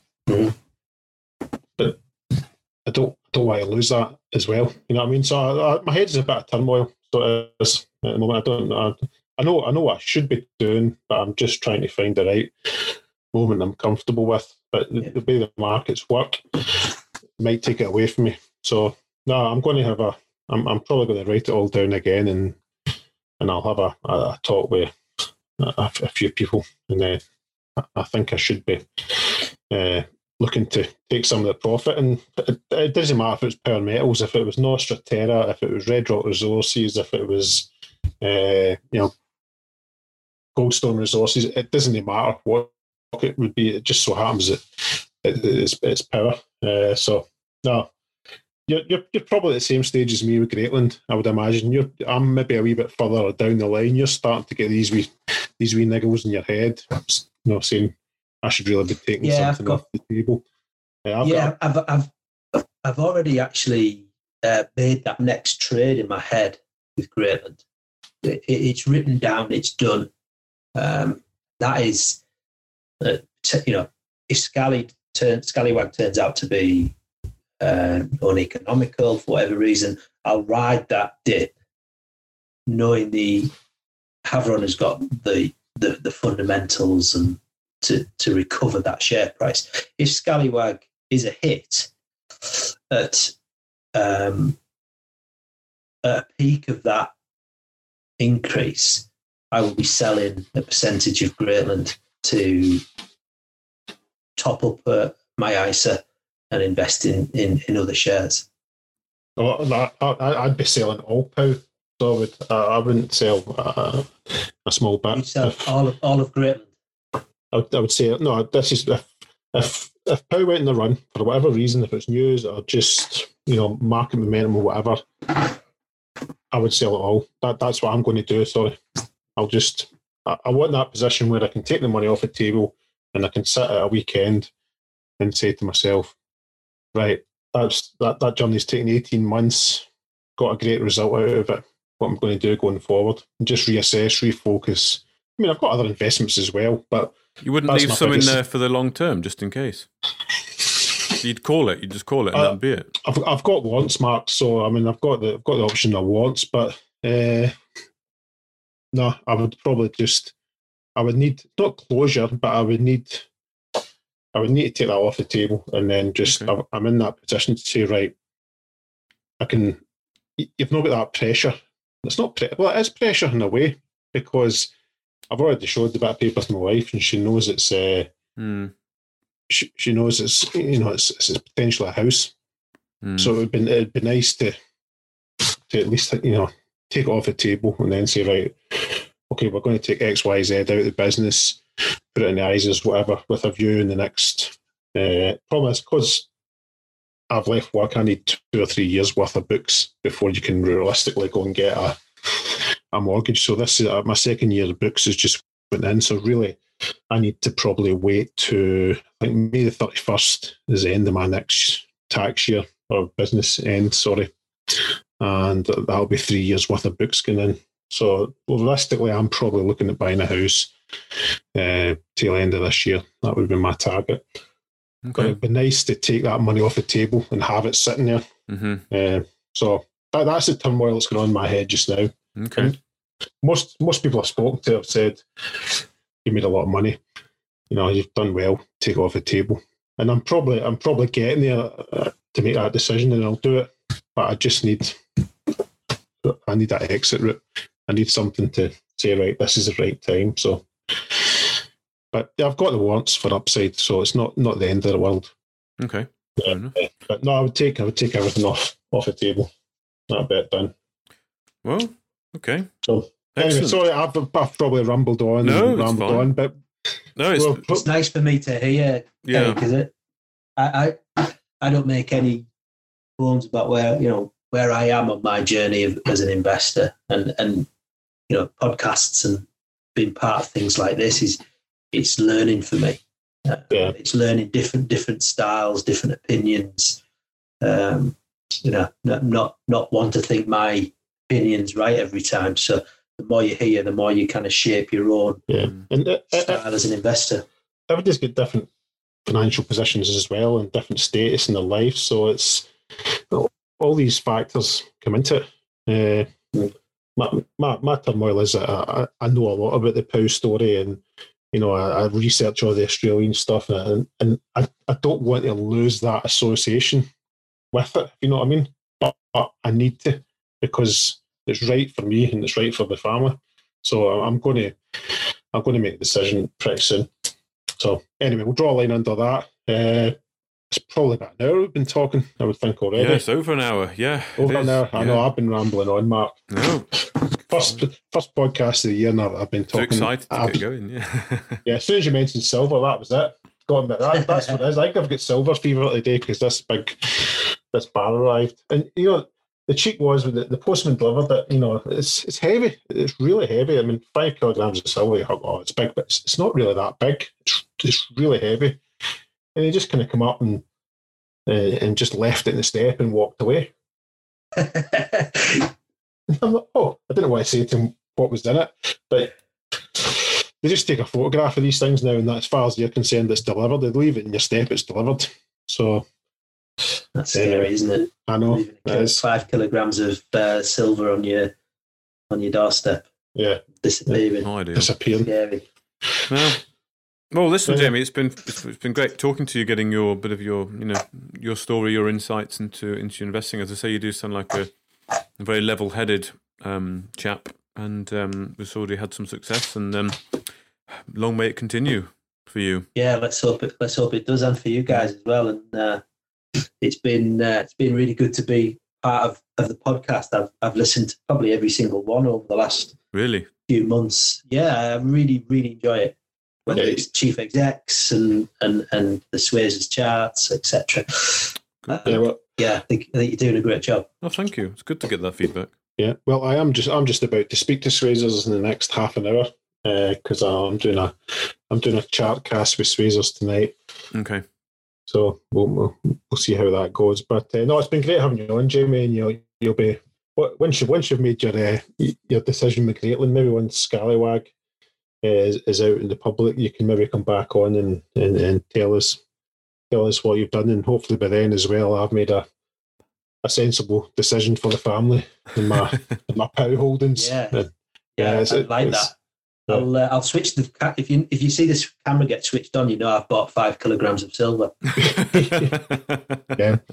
But I don't want to lose that as well. You know what I mean? So my head's in a bit of turmoil. So it is at the moment. I know what I should be doing, but I'm just trying to find the right moment I'm comfortable with. But the way the markets work might take it away from me. So no, I'm going to I'm probably going to write it all down again, and I'll have a talk with a few people, and I think I should be looking to take some of the profit. And it doesn't matter if it's Power Metals, if it was Nostra Terra, if it was Red Rock Resources, if it was Goldstone Resources. It doesn't matter what it would be. It just so happens that it's Power. So no, you're probably at the same stage as me with Greatland, I would imagine. I'm maybe a wee bit further down the line. You're starting to get these wee niggles in your head, saying I should really be taking something off the table. I've already actually made that next trade in my head with Greatland. It's written down. It's done. That is, if Scallywag turns out to be uneconomical for whatever reason, I'll ride that dip, knowing the Havron has got the fundamentals and to recover that share price. If Scallywag is a hit at a peak of that increase, I will be selling a percentage of Greatland to top up my ISA and invest in other shares. Oh, I'd be selling all POW, so I wouldn't sell a small bit. You'd sell all of Greatland. I would say no. This is if POW went in the run for whatever reason, if it's news or just market momentum or whatever, I would sell it all. That's what I'm going to do. Sorry, I want that position where I can take the money off the table and I can sit at a weekend and say to myself, right, that journey's taken 18 months, got a great result out of it. What I'm going to do going forward, and just reassess, refocus. I mean, I've got other investments as well, but you wouldn't leave some in there for the long term, just in case. You'd just call it, and that'd be it. I've got warrants, Mark. So I mean, I've got the option of warrants, but no, I would probably I would need not closure, but I would need to take that off the table, and then just I'm in that position to say, right, I can. You've not got that pressure. It's not well, it is pressure in a way, because I've already showed the bit of paper to my wife, and she knows it's. She knows it's it's potentially a house, so it'd be nice to at least take it off the table and then say, right, okay, we're going to take X, Y, Z out of the business, put it in the ISAs, whatever, with a view in the next. Problem is, because I've left work, I need 2 or 3 years worth of books before you can realistically go and get a mortgage. So this is my second year of books is just went in. So really, I need to probably wait to, I think May the 31st is the end of my next tax year, or business end, sorry. And that'll be 3 years worth of books going in. So realistically, I'm probably looking at buying a house till end of this year. That would be my target. Okay. But it'd be nice to take that money off the table and have it sitting there. Mm-hmm. So that's the turmoil that's going on in my head just now. Okay. And most people I've spoken to have said, you made a lot of money. You've done well. Take it off the table. And I'm probably getting there to make that decision, and I'll do it. But I just need that exit route. I need something to say, right, this is the right time. So, but I've got the warrants for upside, so it's not the end of the world. Okay. But no, I would take everything off the table. That'd be it done. Well, okay. So anyway, sorry, I've probably rambled on. But no, it's nice for me to hear. Yeah, because I don't make any bones about where I am on my journey as an investor, and podcasts and being part of things like this it's learning for me. It's learning different styles, different opinions. Not want to think my opinion's right every time. So the more you hear, the more you kind of shape your own style as an investor. Everybody's got different financial positions as well, and different status in their life. So it's all these factors come into it. My turmoil is that I know a lot about the POW story, and I research all the Australian stuff, and I don't want to lose that association with it. You know what I mean? But I need to, because it's right for me and it's right for the family. So I'm going to make a decision pretty soon. So anyway, we'll draw a line under that. It's probably about an hour we've been talking, I would think, already. Yeah, it's over an hour. Yeah, over an hour. I know, I've been rambling on, Mark. No. First podcast of the year, and I've been talking. Too excited to get going, yeah. Yeah, as soon as you mentioned silver, that was it. That's what it is. I think I've got silver fever today, because this big this bar arrived, and the cheek was with the postman delivered it. It's heavy. It's really heavy. I mean, 5 kilograms of silver. Oh, it's big, but it's not really that big. It's really heavy. And he just kind of come up and just left it in the step and walked away. I'm like, oh, I didn't want to say to him what was in it, but they just take a photograph of these things now, and as far as you're concerned, it's delivered. They leave it in your step, it's delivered. So that's scary, isn't it? I know. 5 kilograms of silver on your doorstep. Yeah, disappearing. No idea. Disappearing. Scary. Well, listen, Jamie, it's been great talking to you, getting your bit of your story, your insights into your investing. As I say, you do sound like a very level-headed chap, and we've already had some success, and long may it continue for you. Yeah, let's hope it does, and for you guys as well. And it's been really good to be part of the podcast. I've listened to probably every single one over the last few months. Yeah, I really enjoy it. Whether it's chief execs and the Swayzers charts, etc. I think you're doing a great job. Oh, thank you. It's good to get that feedback. Yeah, well, I'm just about to speak to Swayzers in the next half an hour because I'm doing a chart cast with Swayzers tonight. Okay. So we'll see how that goes. But no, it's been great having you on, Jamie, and you'll be once you've made your decision with Greatland, maybe once Scallywag is out in the public, you can maybe come back on and tell us what you've done, and hopefully by then as well I've made a sensible decision for the family in my pow holdings. I'd like that. Yeah. I'll switch the if you see this camera get switched on, I've bought 5 kilograms of silver. Yeah.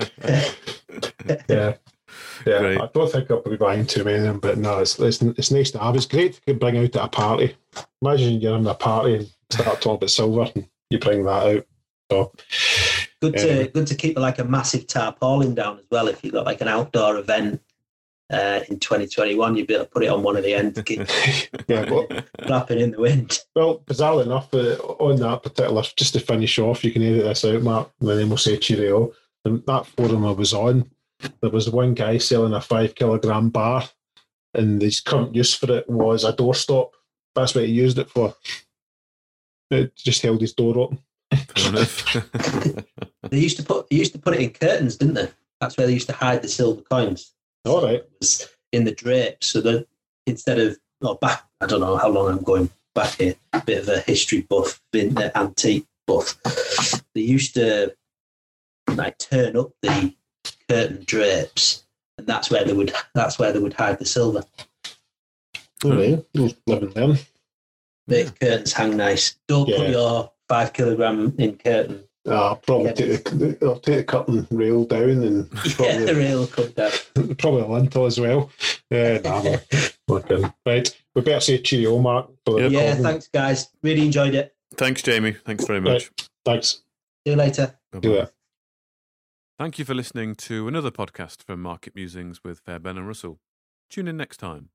Great. I don't think I'll be buying too many of them, but no, it's nice to have. It's great to bring out at a party. Imagine you're having a party and start talking about silver, and you bring that out. So good to keep like a massive tarpaulin down as well. If you've got like an outdoor event in 2021, you'd be able to put it on one of the ends, flapping in the wind. Well, bizarrely enough, on that particular, just to finish off, you can edit this out, Mark, and then we'll say cheerio. That forum I was on, there was one guy selling a 5 kilogram bar, and his current use for it was a doorstop. That's what he used it for. It just held his door open. Fair enough. They used to put it in curtains, didn't they? That's where they used to hide the silver coins. All right. It was in the drapes, so that instead of back, I don't know how long I'm going back here. A bit of a history buff, antique buff. They used to turn up the curtain drapes, and that's where they would hide the silver. Oh, yeah. Living them. The curtains hang nice. Don't put your 5 kilogram in curtain. I'll probably take the curtain rail down, and the rail will come down. Probably a lintel as well. Okay. Right, we better say cheerio, Mark. Thanks, guys. Really enjoyed it. Thanks, Jamie. Thanks very much. Right. Thanks. See you later. Do it. Thank you for listening to another podcast from Market Musings with Fairbairn and Russell. Tune in next time.